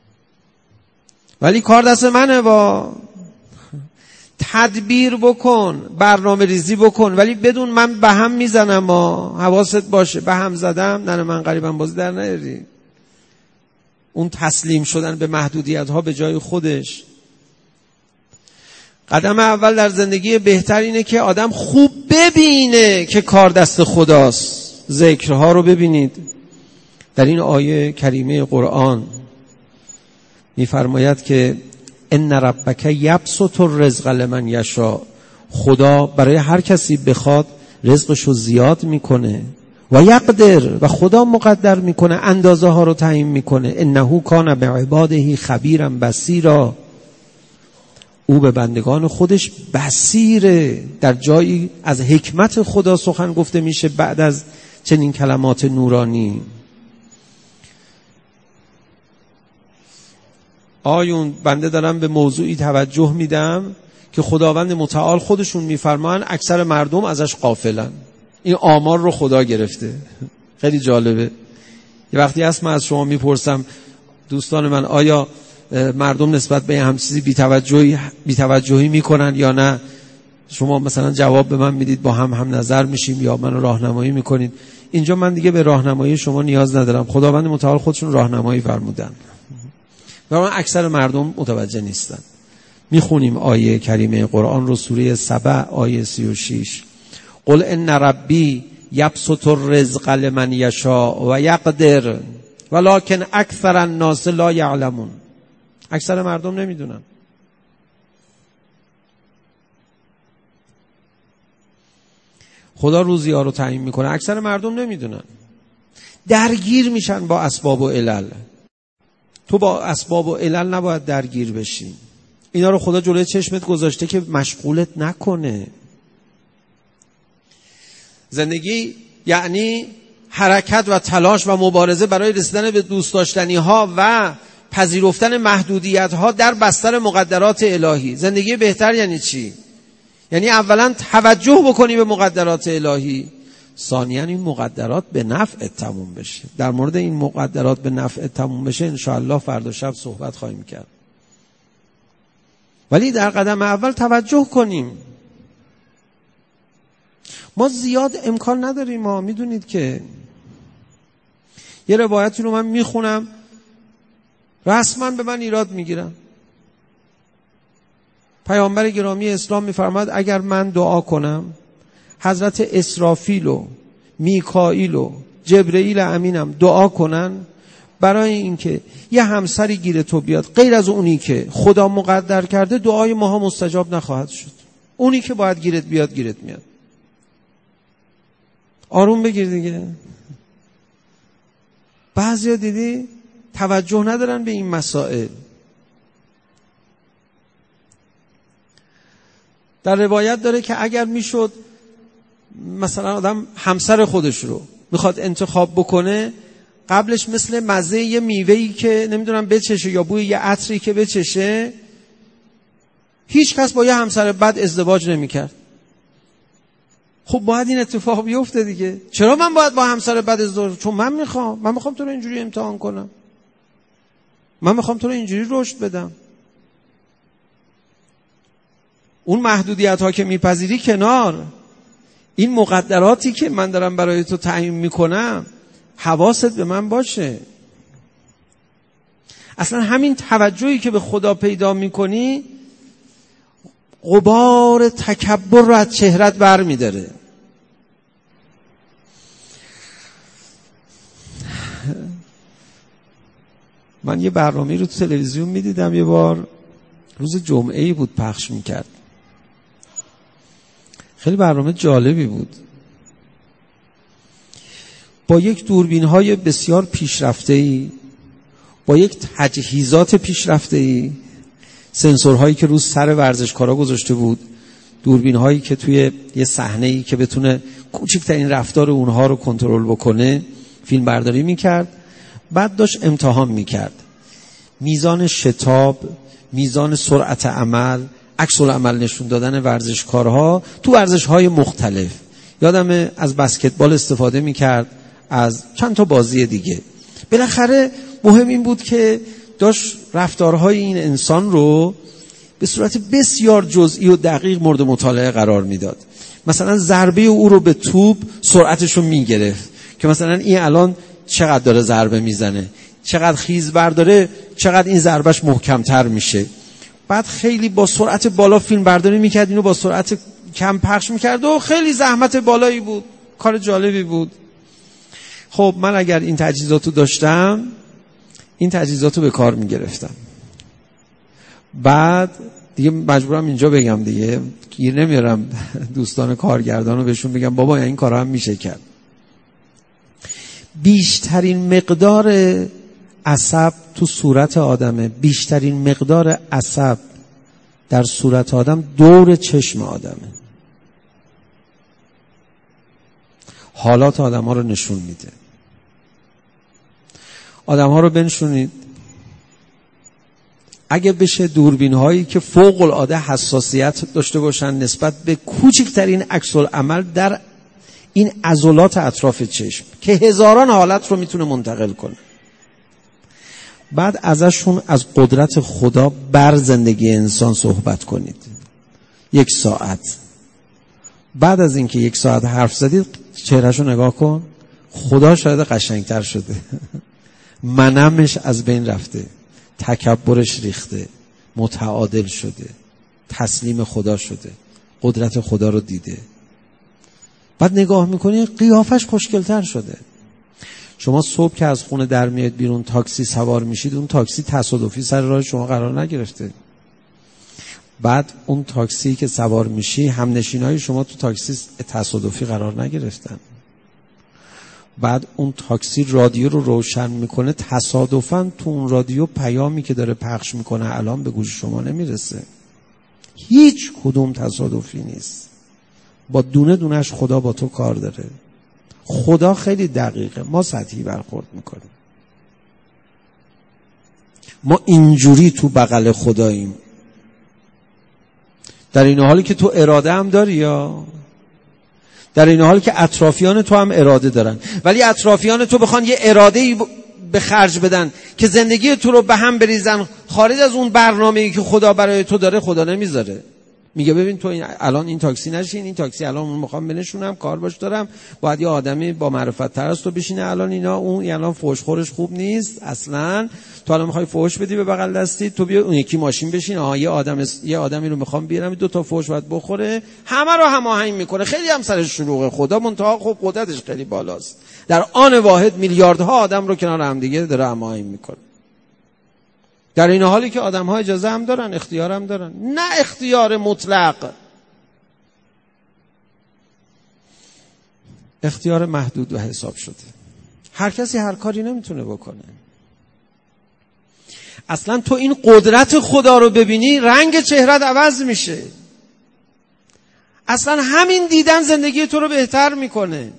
ولی کار دست منه. با تدبیر بکن، برنامه ریزی بکن، ولی بدون من به هم میزنم. حواست باشه، به هم زدم نه من قریبم بازی در نیاری. اون تسلیم شدن به محدودیت ها به جای خودش. قدم اول در زندگی بهتر اینه که آدم خوب ببینه که کار دست خداست. ذکرها رو ببینید. در این آیه کریمه قرآن میفرماید که ان ربک یبسط الرزق لمن یشاء، خدا برای هر کسی بخواد رزقشو زیاد میکنه، و یقدر، و خدا مقدر میکنه، اندازه ها رو تعیین میکنه. انه کان بعباده خبیرا بصیرا، او به بندگان خودش بصیره. در جایی از حکمت خدا سخن گفته میشه بعد از چنین کلمات نورانی. آیون بنده دارم به موضوعی توجه میدم که خداوند متعال خودشون میفرمان اکثر مردم ازش غافلن. این آمار رو خدا گرفته. خیلی جالبه. یه وقتی هست من از شما میپرسم دوستان من آیا مردم نسبت به همین چیزی بی‌توجهی میکنن یا نه؟ شما مثلا جواب به من میدید، با هم نظر میشیم یا منو راهنمایی میکنید. اینجا من دیگه به راهنمایی شما نیاز ندارم. خداوند متعال خودشون راهنمایی فرمودن و من اکثر مردم متوجه نیستن. میخونیم آیه کریمه قرآن رو، سوره سبع آیه 36. قل ان ربی یبسط الرزق لمن یشاء و یقدر ولکن اکثر الناس لا یعلمون. اکثر مردم نمیدونن. خدا روزی ها رو تعیین میکنه، اکثر مردم نمیدونن. درگیر میشن با اسباب و علل. تو با اسباب و علل نباید درگیر بشی. اینا رو خدا جلوی چشمت گذاشته که مشغولت نکنه. زندگی یعنی حرکت و تلاش و مبارزه برای رسیدن به دوست داشتنی ها و پذیرفتن محدودیت ها در بستر مقدرات الهی. زندگی بهتر یعنی چی؟ یعنی اولا توجه بکنی به مقدرات الهی، ثانیاً این مقدرات به نفع تموم بشه. در مورد این مقدرات به نفع تموم بشه انشاءالله فردا شب صحبت خواهیم کرد. ولی در قدم اول توجه کنیم. ما زیاد امکان نداریم. ما میدونید که یه روایتی رو من میخونم رسما به من ایراد میگیرن. پیامبر گرامی اسلام میفرماد اگر من دعا کنم حضرت اسرافیل و میکائیل و جبرئیل امینم دعا کنن برای اینکه یه همسری گیر تو بیاد غیر از اونی که خدا مقدر کرده، دعای ماها مستجاب نخواهد شد. اونی که باید گیرت بیاد گیرت میاد. آروم بگیر دیگه. بعضیا دیدی توجه ندارن به این مسائل. در روایت داره که اگر میشد مثلا آدم همسر خودش رو میخواد انتخاب بکنه، قبلش مثل مزه یه میوهی که نمیدونم بچشه یا بوی یه عطری که بچشه، هیچ کس با یه همسر بد ازدواج نمی‌کرد. خب باید این اتفاق بیفته دیگه. چرا من باید با همسر بد ازدواج؟ چون من میخوام تو رو اینجوری امتحان کنم. من میخوام تو رو اینجوری رشد بدم. اون محدودیت ها که میپذیری کنار، این مقدراتی که من دارم برای تو تعیین میکنم حواست به من باشه. اصلا همین توجهی که به خدا پیدا میکنی غبار تکبر رو از چهرت بر میداره. من یه برنامه رو تو تلویزیون میدیدم، یه بار روز جمعه‌ای بود پخش میکرد. خیلی برنامه جالبی بود. با یک دوربین‌های بسیار پیشرفته‌ای، با یک تجهیزات پیشرفته‌ای، سنسورهایی که روز سر ورزشکارا گذاشته بود، دوربین‌هایی که توی یه صحنه‌ای که بتونه کوچکترین رفتار اونها رو کنترل بکنه فیلم برداری میکرد. بعد داشت امتحان میکرد میزان شتاب، میزان سرعت عمل، عکس العمل نشون دادن ورزشکارها تو ورزش‌های مختلف. یادمه از بسکتبال استفاده میکرد، از چند تا بازی دیگه. بالاخره مهم این بود که داشت رفتارهای این انسان رو به صورت بسیار جزئی و دقیق مورد مطالعه قرار میداد. مثلا ضربه او رو به توپ سرعتش رو میگرفت که مثلا این الان چقدر داره ضربه میزنه، چقدر خیز برداره، چقدر این ضربش محکمتر میشه. بعد خیلی با سرعت بالا فیلم برداری میکرد، اینو با سرعت کم پخش میکرد و خیلی زحمت بالایی بود. کار جالبی بود. خب من اگر این تجهیزاتو داشتم، این تجهیزاتو به کار میگرفتم. بعد دیگه مجبورم اینجا بگم دیگه، گیر نمیارم دوستان کارگردانو بهشون بگم بابا این کارا هم میشه کرد. بیشترین مقدار عصب تو صورت آدمه، بیشترین مقدار عصب در صورت آدم دور چشم آدمه. حالات آدم ها رو نشون میده. آدم ها رو بنشونید، اگه بشه دوربین هایی که فوق العاده حساسیت داشته باشن نسبت به کوچکترین عکس العمل در این عضلات اطراف چشم که هزاران حالت رو میتونه منتقل کنه، بعد ازشون از قدرت خدا بر زندگی انسان صحبت کنید 1 ساعت. بعد از اینکه 1 ساعت حرف زدید چهرهشو نگاه کن، خدا شاید قشنگتر شده منمش از بین رفته، تکبرش ریخته، متعادل شده، تسلیم خدا شده، قدرت خدا رو دیده. بعد نگاه میکنی قیافش خوشگلتر شده. شما صبح که از خونه در میاد بیرون تاکسی سوار میشید، اون تاکسی تصادفی سر راه شما قرار نگرفته. بعد اون تاکسی که سوار میشی هم نشینای شما تو تاکسی تصادفی قرار نگرفتن. بعد اون تاکسی رادیو رو روشن میکنه، تصادفاً تو اون رادیو پیامی که داره پخش میکنه الان به گوش شما نمیرسه. هیچ کدوم تصادفی نیست. با دونه دونش خدا با تو کار داره. خدا خیلی دقیقه، ما سطحی برخورد میکنیم. ما اینجوری تو بغل خداییم. در این حالی که تو اراده هم داری، یا در این حالی که اطرافیان تو هم اراده دارن، ولی اطرافیان تو بخوان یه اراده‌ای به خرج بدن که زندگی تو رو به هم بریزن خارج از اون برنامه‌ای که خدا برای تو داره، خدا نمیذاره. میگه ببین تو الان این تاکسی نشین، این تاکسی الان اون میخوام بنشونم، کار باش دارم، باید یه آدمی با معرفت تر از تو بشینه الان اینا، اون الان فوش خورش خوب نیست اصلا، تو الان میخوای فوش بدی به بغل دستی، تو بیا اون یکی ماشین بشین، یه آدمی رو میخوام بیارم 2 تا فوش باید بخوره، همه رو هماهنگ میکنه. خیلی هم سرش شلوغه، خدا منتها خب قدرتش خیلی بالاست، در آن واحد میلیاردها آدم رو کنار هم دیگه داره هماهنگ میکنه. در این حالی که آدم ها اجازه هم دارن، اختیار هم دارن، نه اختیار مطلق، اختیار محدود و حساب شده. هر کسی هر کاری نمیتونه بکنه. اصلا تو این قدرت خدا رو ببینی رنگ چهرت عوض میشه. اصلا همین دیدن زندگی تو رو بهتر میکنه.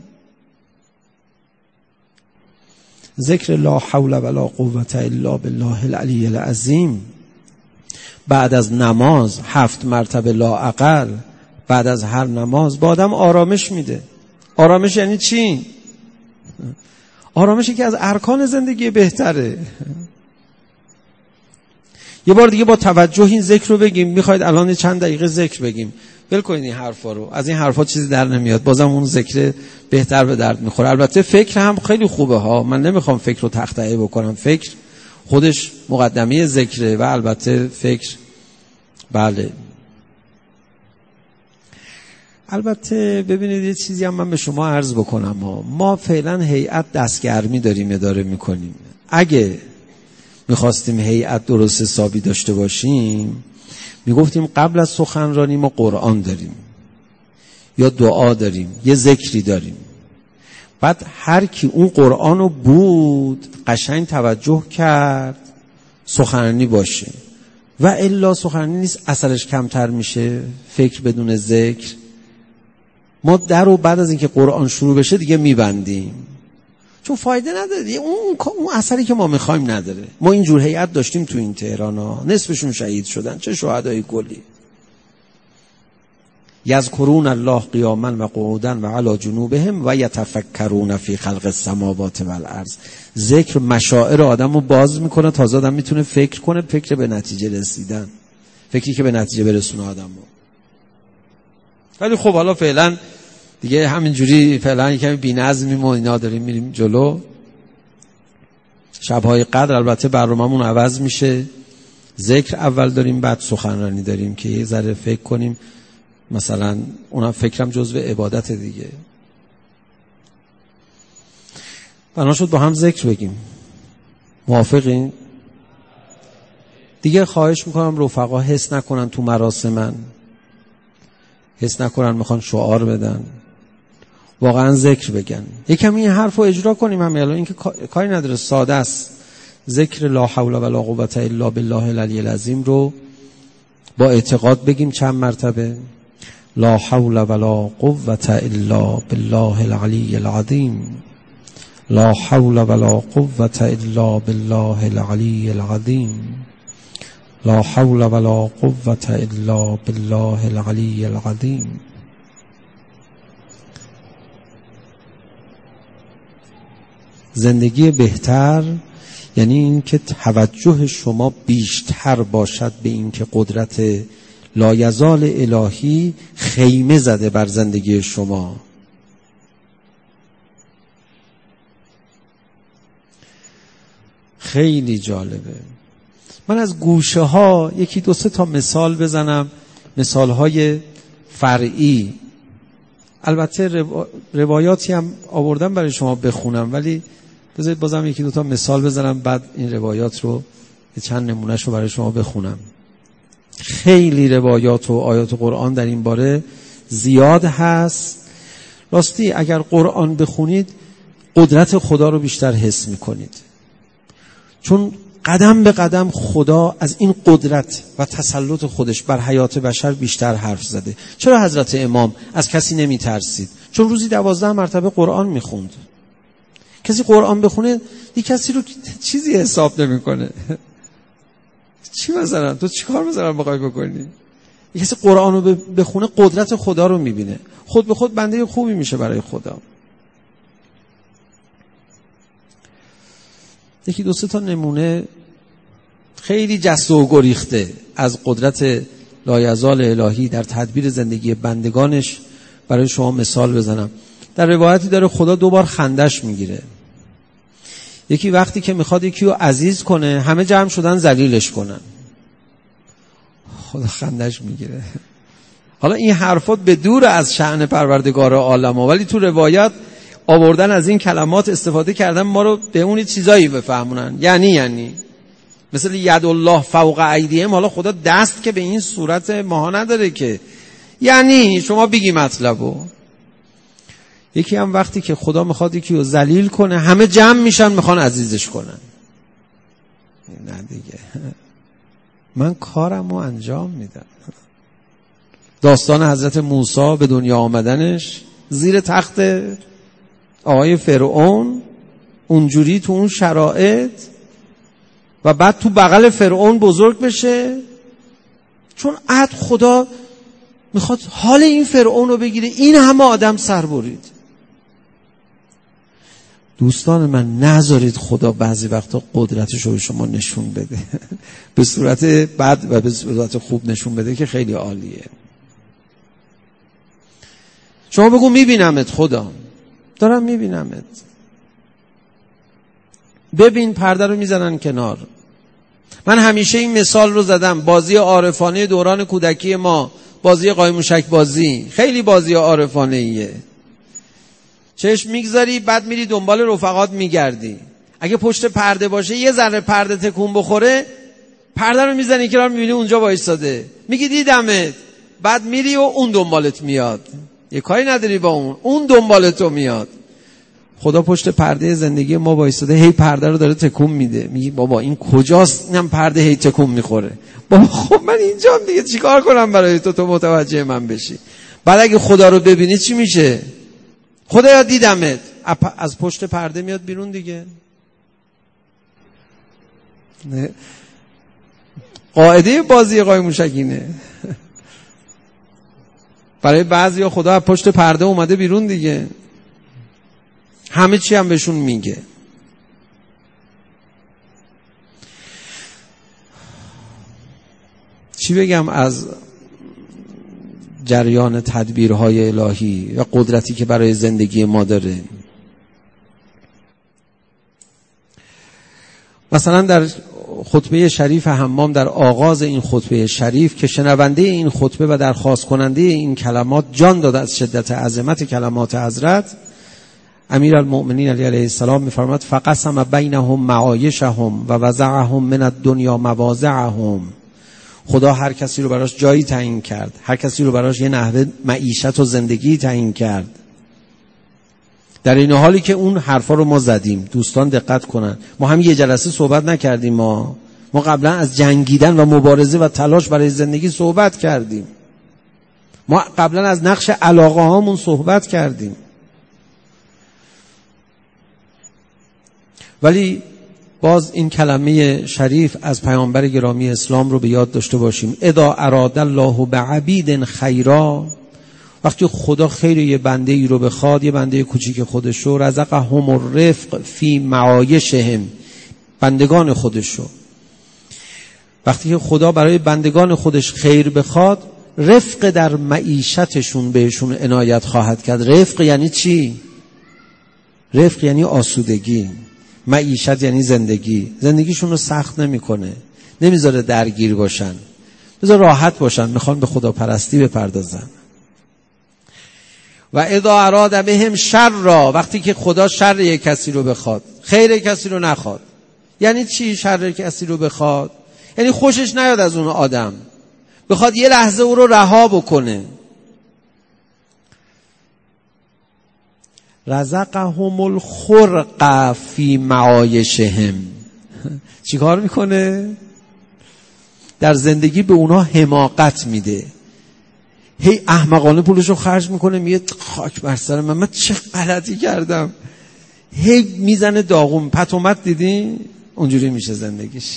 ذکر لا حول ولا قوة الا بالله العلی العظیم. بعد از نماز 7 مرتبه لااقل بعد از هر نماز با آدم آرامش میده. آرامش یعنی چی؟ آرامشی که از ارکان زندگی بهتره. یه بار دیگه با توجه این ذکر رو بگیم. میخواید الان چند دقیقه ذکر بگیم؟ ول کنید این حرفا رو. از این حرفا چیزی در نمیاد. بازم اون ذکر بهتر به درد میخوره. البته فکر هم خیلی خوبه ها. من نمیخوام فکر رو تخطئه بکنم. فکر خودش مقدمه ذکره و البته فکر بله. البته ببینید یه چیزی هم من به شما عرض بکنم. ما فعلا هیئت دستگرمی داریم اداره میکنیم. اگه میخواستیم هیئت درست حسابی داشته باشیم میگفتیم قبل از سخنرانی ما قرآن داریم یا دعا داریم، یه ذکری داریم. بعد هر کی اون قرآن رو بود قشنگ توجه کرد سخنرانی باشه، و الا سخنرانی نیست، اثرش کمتر میشه. فکر بدون ذکر. ما در رو بعد از اینکه قرآن شروع بشه دیگه میبندیم، چون فایده نداره. اون اثری که ما میخوایم نداره. ما اینجور هیئت داشتیم تو این تهران ها، نصفشون شهید شدن. چه شهدای کلی. یذکرون الله قیاما و قعودا و علی جنوبهم و یتفکرون فی خلق السماوات والارض. ذکر مشاعر آدمو باز میکنه، تازه آدم میتونه فکر کنه، فکر به نتیجه رسیدن، فکری که به نتیجه برسونه آدمو. ولی خب حالا فعلا دیگه همینجوری فعلا یکم بی‌نظمیم و اینا داریم میریم جلو. شب‌های قدر البته برنامه‌مون عوض میشه. ذکر اول داریم بعد سخنرانی داریم که یه ذره فکر کنیم. مثلا اونم فکرم جزو عبادت دیگه. بنا شد با هم ذکر بگیم. موافقین؟ دیگه خواهش میکنم رفقا حس نکنن تو مراسم من، حس نکنن میخوان شعار بدن، واقعا ذکر بگن. یکم این حرف رو اجرا کنیم هم. الان این که کاری نداره، ساده است. ذکر لا حول ولا قوة الا بالله العلی العظیم رو با اعتقاد بگیم چند مرتبه. لا حول ولا قوة الا بالله العلی العظیم. لا حول ولا قوة الا بالله العلی العظیم. لا حول ولا قوة الا بالله العلی العظیم. زندگی بهتر یعنی این که توجه شما بیشتر باشد به این که قدرت لایزال الهی خیمه زده بر زندگی شما. خیلی جالبه. من از گوشه ها یکی دو سه تا مثال بزنم، مثال های فرعی. البته روایاتی هم آوردم برای شما بخونم، ولی بذارید بازم یکی دو تا مثال بزنم بعد این روایات رو چند نمونهش رو برای شما بخونم. خیلی روایات و آیات قرآن در این باره زیاد هست. راستی اگر قرآن بخونید قدرت خدا رو بیشتر حس میکنید، چون قدم به قدم خدا از این قدرت و تسلط خودش بر حیات بشر بیشتر حرف زده. چرا حضرت امام از کسی نمی ترسید؟ چون روزی 12 مرتبه قرآن میخوند. کسی قرآن بخونه یک کسی رو چیزی حساب نمی کنه. چی مثلا تو چی کار مثلا بخوای بکنی؟ یک کسی قرآن رو بخونه قدرت خدا رو میبینه، خود به خود بنده خوبی میشه برای خدا. یکی دو سه تا نمونه خیلی جسته و گریخته از قدرت لایزال الهی در تدبیر زندگی بندگانش برای شما مثال بزنم. در روایتی داره خدا 2 بار خندش میگیره. یکی وقتی که میخواد یکی رو عزیز کنه همه جمع شدن ذلیلش کنن، خدا خندش میگیره. حالا این حرفات به دور از شأن پروردگار عالم ها، ولی تو روایت آوردن از این کلمات استفاده کردن ما رو به اون چیزایی بفهمونن. یعنی مثل ید الله فوق ایدیهم. حالا خدا دست که به این صورت ماها نداره که، یعنی شما بگی مطلبو. یکی هم وقتی که خدا میخواد یکی رو ذلیل کنه همه جمع میشن میخوان عزیزش کنن. نه دیگه، من کارمو انجام میدم. داستان حضرت موسی به دنیا آمدنش زیر تخت آقای فرعون، اونجوری تو اون شرایط، و بعد تو بغل فرعون بزرگ بشه چون عهد خدا میخواد حال این فرعون رو بگیره، این همه آدم سر برید. دوستان من نذارید خدا بعضی وقتا قدرتش رو به شما نشون بده به صورت بد و به صورت خوب نشون بده که خیلی عالیه. شما بگو میبینمت خدا، دارم میبینمت. ببین پرده رو میزنن کنار. من همیشه این مثال رو زدم، بازی عارفانه دوران کودکی ما، بازی قایموشک بازی، خیلی بازی عارفانه ایه. چشم میگذاری بعد میری دنبال رفقات میگردی. اگه پشت پرده باشه یه ذره پرده تکون بخوره، پرده رو میزنی کنار، میبینی اونجا وایساده، میگی دیدمت، بعد میری و اون دنبالت میاد، یه کاری نداری با اون دنبالتو میاد. خدا پشت پرده زندگی ما وایساده، هی پرده رو داره تکون میده. میگی بابا این کجاست؟ اینم پرده هی تکون میخوره. بابا خب من اینجام دیگه چیکار کنم برای تو متوجه من بشی؟ بعد اگه خدا رو ببینی چی میشه؟ خدایا دیدمت، از پشت پرده میاد بیرون دیگه. نه. قاعده بازی قایموشک اینه. برای بعضیا خدا از پشت پرده اومده بیرون دیگه، همه چی هم بهشون میگه. چی بگم از جریان تدبیرهای الهی و قدرتی که برای زندگی ما داره؟ مثلا در خطبه شریف حمام، در آغاز این خطبه شریف که شنونده این خطبه و درخواست کننده این کلمات جان داده از شدت عظمت کلمات حضرت، امیرالمؤمنین علیه السلام می‌فرماد فقسم بینهم معایشهم و وضعهم من الدنیا مواضعهم. خدا هر کسی رو براش جایی تعیین کرد، هر کسی رو براش یه نحوه معیشت و زندگی تعیین کرد. در این حالی که اون حرفا رو ما زدیم، دوستان دقت کنن، ما هم یه جلسه صحبت نکردیم، ما قبلا از جنگیدن و مبارزه و تلاش برای زندگی صحبت کردیم، ما قبلا از نقش علاقه هامون صحبت کردیم. ولی باز این کلمه شریف از پیامبر گرامی اسلام رو به یاد داشته باشیم. اذا اراد الله بعبید خیرا، وقتی خدا خیر یه بنده ای رو بخواد، یه بنده کوچیک خودش رو، رزقهم الرفق فی معایشهم، بندگان خودش رو، وقتی که خدا برای بندگان خودش خیر بخواد، رفق در معیشتشون بهشون عنایت خواهد کرد. رفق یعنی چی؟ رفق یعنی آسودگی. معیشت یعنی زندگیشون رو سخت نمیکنه، نمیذاره درگیر باشن، بذار راحت باشن، میخوان به خدا پرستی بپردازن. و اذا اراد بهم شر، وقتی که خدا شر یک کسی رو بخواد، خیر کسی رو نخواد. یعنی چی شر کسی رو بخواد؟ یعنی خوشش نیاد از اون آدم، بخواد یه لحظه او رو رها بکنه. رزقهم الخرق فی معایشهم. چی کار میکنه؟ در زندگی به اونا حماقت میده، هی احمقانه پولشو خرج میکنه، میگه خاک بر سر من چه غلطی کردم، هی میزنه داغون. پتومت دیدی؟ اونجوری میشه زندگیش.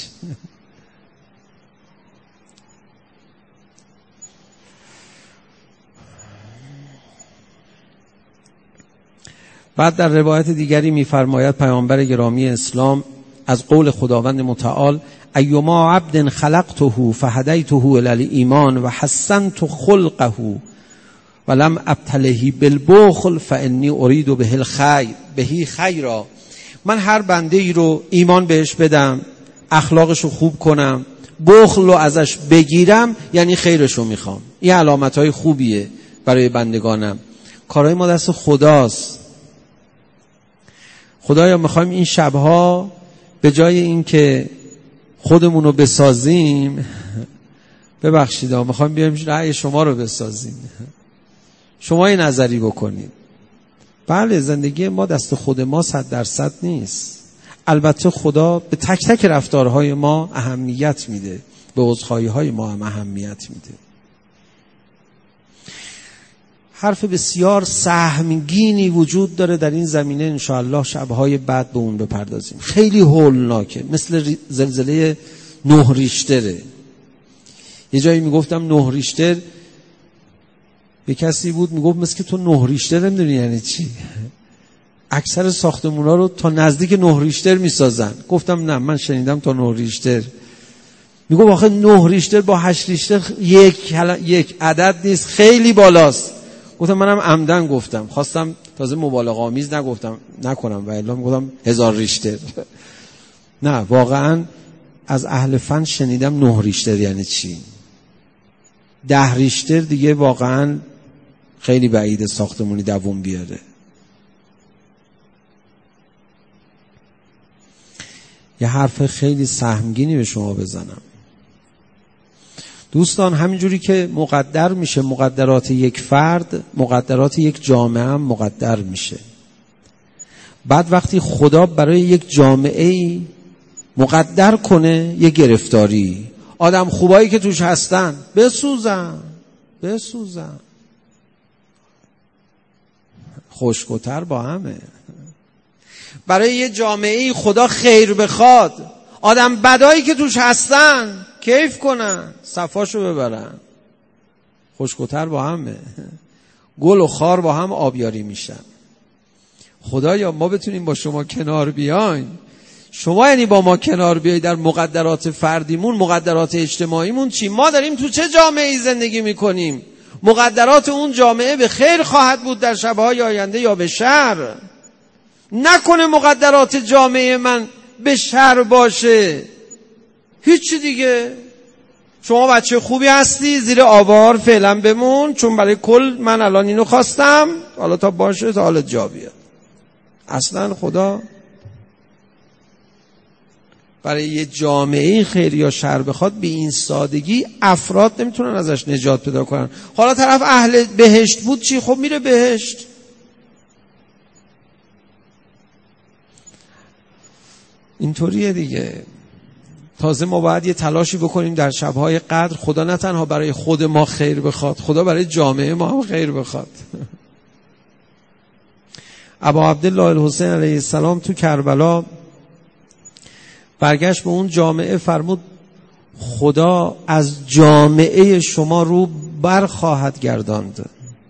بعد در روایت دیگری میفرماید پیامبر گرامی اسلام از قول خداوند متعال ایما عبد خلقته فهدیته الی الایمان و حسنت خلقه ولم ابتله بالبخل فانی اريد به الخیر بهی خیرا. من هر بنده ای رو ایمان بهش بدم، اخلاقش رو خوب کنم، بخل رو ازش بگیرم، یعنی خیرش رو میخوام. این علامت‌های خوبیه برای بندگانم. کارهای ما دست خداست. خدایا میخوایم این شبها به جای این که خودمون رو بسازیم، ببخشید میخوایم بیایم رأی شما رو بسازیم، شما یه نظری بکنید. بله زندگی ما دست خود ما 100% نیست. البته خدا به تک تک رفتارهای ما اهمیت میده، به عذرخواهی‌های ما هم اهمیت میده. حرف بسیار سهمگینی وجود داره در این زمینه، انشاءالله شبهای بعد به اون بپردازیم. خیلی هولناکه، مثل زلزله 9 ریشتره. یه جایی میگفتم 9 ریشتر، به کسی بود میگفت مثل که تو 9 ریشتر نمیدونی یعنی چی. اکثر ساختمونا رو تا نزدیک 9 ریشتر میسازن. گفتم نه، من شنیدم تا 9 ریشتر. میگفت آخه 9 ریشتر با 8 ریشتر یک عدد نیست، خیلی بالاست. گفتم منم عمدن گفتم، خواستم تازه مبالغه آمیز نکنم و الا میگفتم 1000 ریشتر. نه واقعا از اهل فن شنیدم 9 ریشتر یعنی چی. 10 ریشتر دیگه واقعا خیلی بعیده ساختمونی دووم بیاره. یه حرف خیلی سهمگینی به شما بزنم دوستان. همینجوری که مقدر میشه مقدرات یک فرد، مقدرات یک جامعه هم مقدر میشه. بعد وقتی خدا برای یک جامعه مقدر کنه یه گرفتاری، آدم خوبایی که توش هستن بسوزن، خشک‌تر با همه. برای یه جامعه خدا خیر بخواد، آدم بدایی که توش هستن کیف کنن، صفاشو ببرن، خشک‌تر با همه. گل و خار با هم آبیاری میشن. خدایا ما بتونیم با شما کنار بیایم. شما یعنی با ما کنار بیایی در مقدرات فردیمون، مقدرات اجتماعیمون چی؟ ما داریم تو چه جامعه‌ای زندگی میکنیم؟ مقدرات اون جامعه به خیر خواهد بود در شب‌های آینده یا به شر؟ نکنه مقدرات جامعه من به شر باشه. هیچی دیگه. شما بچه خوبی هستی، زیر آوار فعلا بمون، چون برای کل من الان اینو خواستم، حالا تا باشه تا حالت جا بیاد. اصلا خدا برای یه جامعه خیر یا شر بخواد به این سادگی افراد نمیتونن ازش نجات پیدا کنن. حالا طرف اهل بهشت بود چی؟ خب میره بهشت. اینطوریه دیگه. تازه ما باید یه تلاشی بکنیم در شب‌های قدر خدا نه تنها برای خود ما خیر بخواد، خدا برای جامعه ما هم خیر بخواد. ابا عبدالله الحسین علیه السلام تو کربلا برگشت به اون جامعه، فرمود خدا از جامعه شما رو برخواهد گرداند.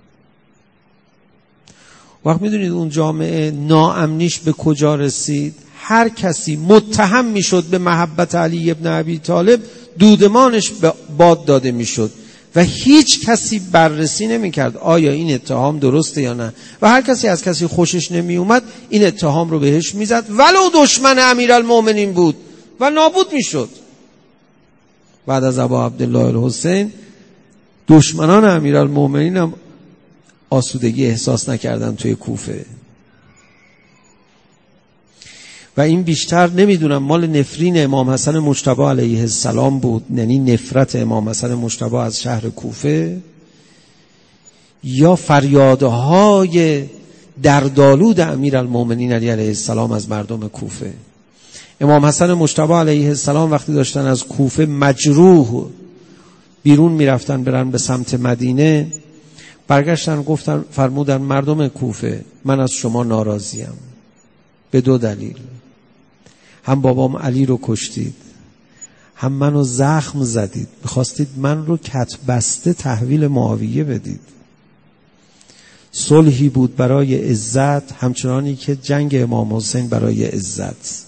وقت میدونید اون جامعه ناامنیش به کجا رسید؟ هر کسی متهم میشد به محبت علی ابن ابی طالب دودمانش باد داده میشد و هیچ کسی بررسی نمیکرد آیا این اتهام درسته یا نه، و هر کسی از کسی خوشش نمی اومد این اتهام رو بهش میزد ولو دشمن امیرالمومنین بود و نابود میشد. بعد از ابا عبدالله الحسین دشمنان امیرالمومنین هم آسودگی احساس نکردن توی کوفه و این بیشتر نمیدونم مال نفرین امام حسن مجتبی علیه السلام بود، یعنی نفرت امام حسن مجتبی از شهر کوفه، یا فریادهای دردآلود امیرالمومنین علی علیه السلام از مردم کوفه. امام حسن مجتبی علیه السلام وقتی داشتن از کوفه مجروح بیرون میرفتن برن به سمت مدینه، برگشتن گفتن، فرمودن مردم کوفه من از شما ناراضیم به 2 دلیل. هم بابام علی رو کشتید، هم منو زخم زدید، میخواستید من رو کتبسته تحویل معاویه بدید. صلحی بود برای عزت، همچنانی که جنگ امام حسین برای عزت.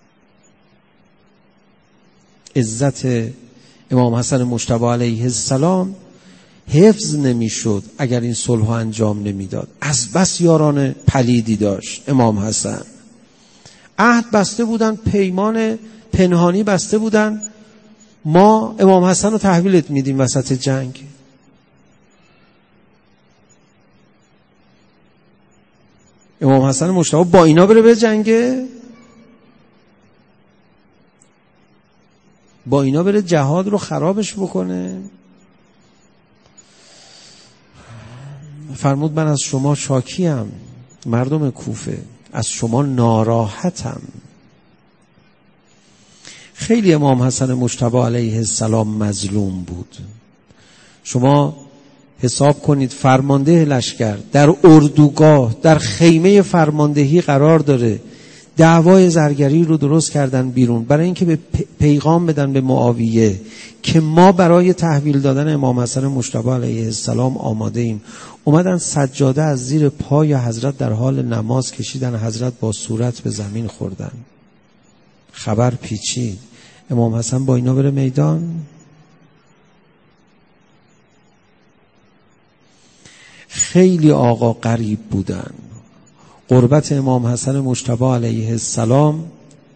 عزت امام حسن مجتبی علیه السلام حفظ نمیشد اگر این صلح انجام نمیداد. از بس یاران پلیدی داشت امام حسن. عهد بسته بودن، پیمان پنهانی بسته بودن، ما امام حسن رو تحویلت میدیم وسط جنگ. امام حسن مجتبی با اینا بره به جنگه، با اینا بره جهاد رو خرابش بکنه. فرمود من از شما شاکیم مردم کوفه، از شما ناراحتم. خیلی امام حسن مجتبی علیه السلام مظلوم بود. شما حساب کنید فرمانده لشکر در اردوگاه در خیمه فرماندهی قرار داره، دعوای زرگری رو درست کردن بیرون برای اینکه به پیغام بدن به معاویه که ما برای تحویل دادن امام حسن مجتبی علیه السلام آماده ایم. اومدن سجاده از زیر پای حضرت در حال نماز کشیدن، حضرت با صورت به زمین خوردن. خبر پیچید، امام حسن با اینا بره میدان. خیلی آقا غریب بودن. قربت امام حسن مجتبی علیه السلام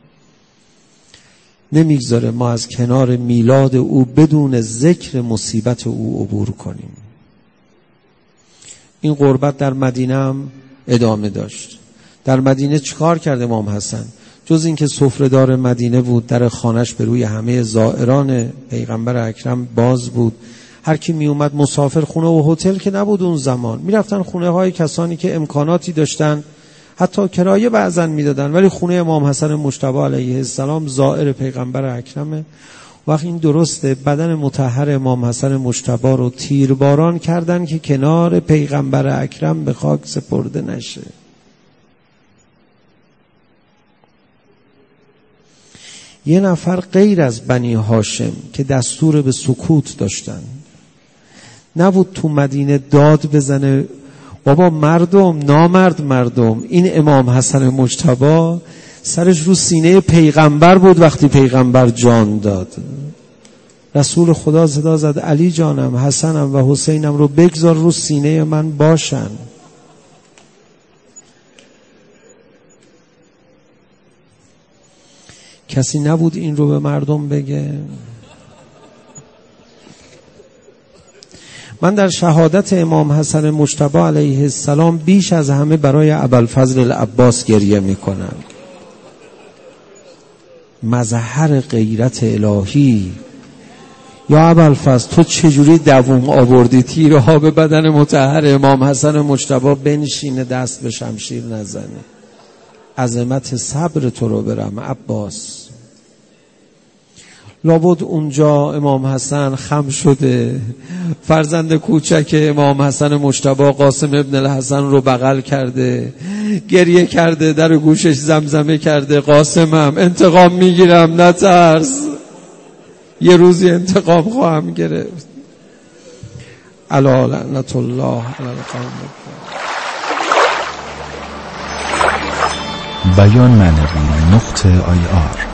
نمیگذاره ما از کنار میلاد او بدون ذکر مصیبت او عبور کنیم. این قربت در مدینه هم ادامه داشت. در مدینه چیکار کرد امام حسن؟ جز اینکه سفره‌دار مدینه بود، در خانش به روی همه زائران پیغمبر اکرم باز بود. هر کی می اومد مسافر، خونه و هتل که نبود اون زمان، میرفتن خونه های کسانی که امکاناتی داشتن، حتی کرایه بعضن میدادن، ولی خونه امام حسن مجتبی علیه السلام زائر پیغمبر اکرمه. وقت این درسته بدن مطهر امام حسن مجتبی رو تیرباران کردن که کنار پیغمبر اکرم به خاک سپرده نشه. یه نفر غیر از بنی هاشم که دستور به سکوت داشتن نبود تو مدینه داد بزنه بابا مردم، نامرد مردم، این امام حسن مجتبی سرش رو سینه پیغمبر بود وقتی پیغمبر جان داد. رسول خدا صدا زد علی جانم، حسنم و حسینم رو بگذار رو سینه من باشن. کسی نبود این رو به مردم بگه. من در شهادت امام حسن مجتبی علیه السلام بیش از همه برای ابوالفضل العباس گریه میکنم. مظهر غیرت الهی. یا ابوالفضل تو چجوری دووم آوردی تیرها به بدن مطهر امام حسن مجتبی بنشینه دست به شمشیر نزنه؟ عظمت صبر تو رو برم عباس. لابد اونجا امام حسن خم شده، فرزند کوچک امام حسن مجتبی قاسم ابن الحسن رو بغل کرده، گریه کرده، در گوشش زمزمه کرده قاسمم انتقام میگیرم نترس، یه روزی انتقام خواهم گرفت. الا لعنت الله علی القوم. بیان معنوی .ir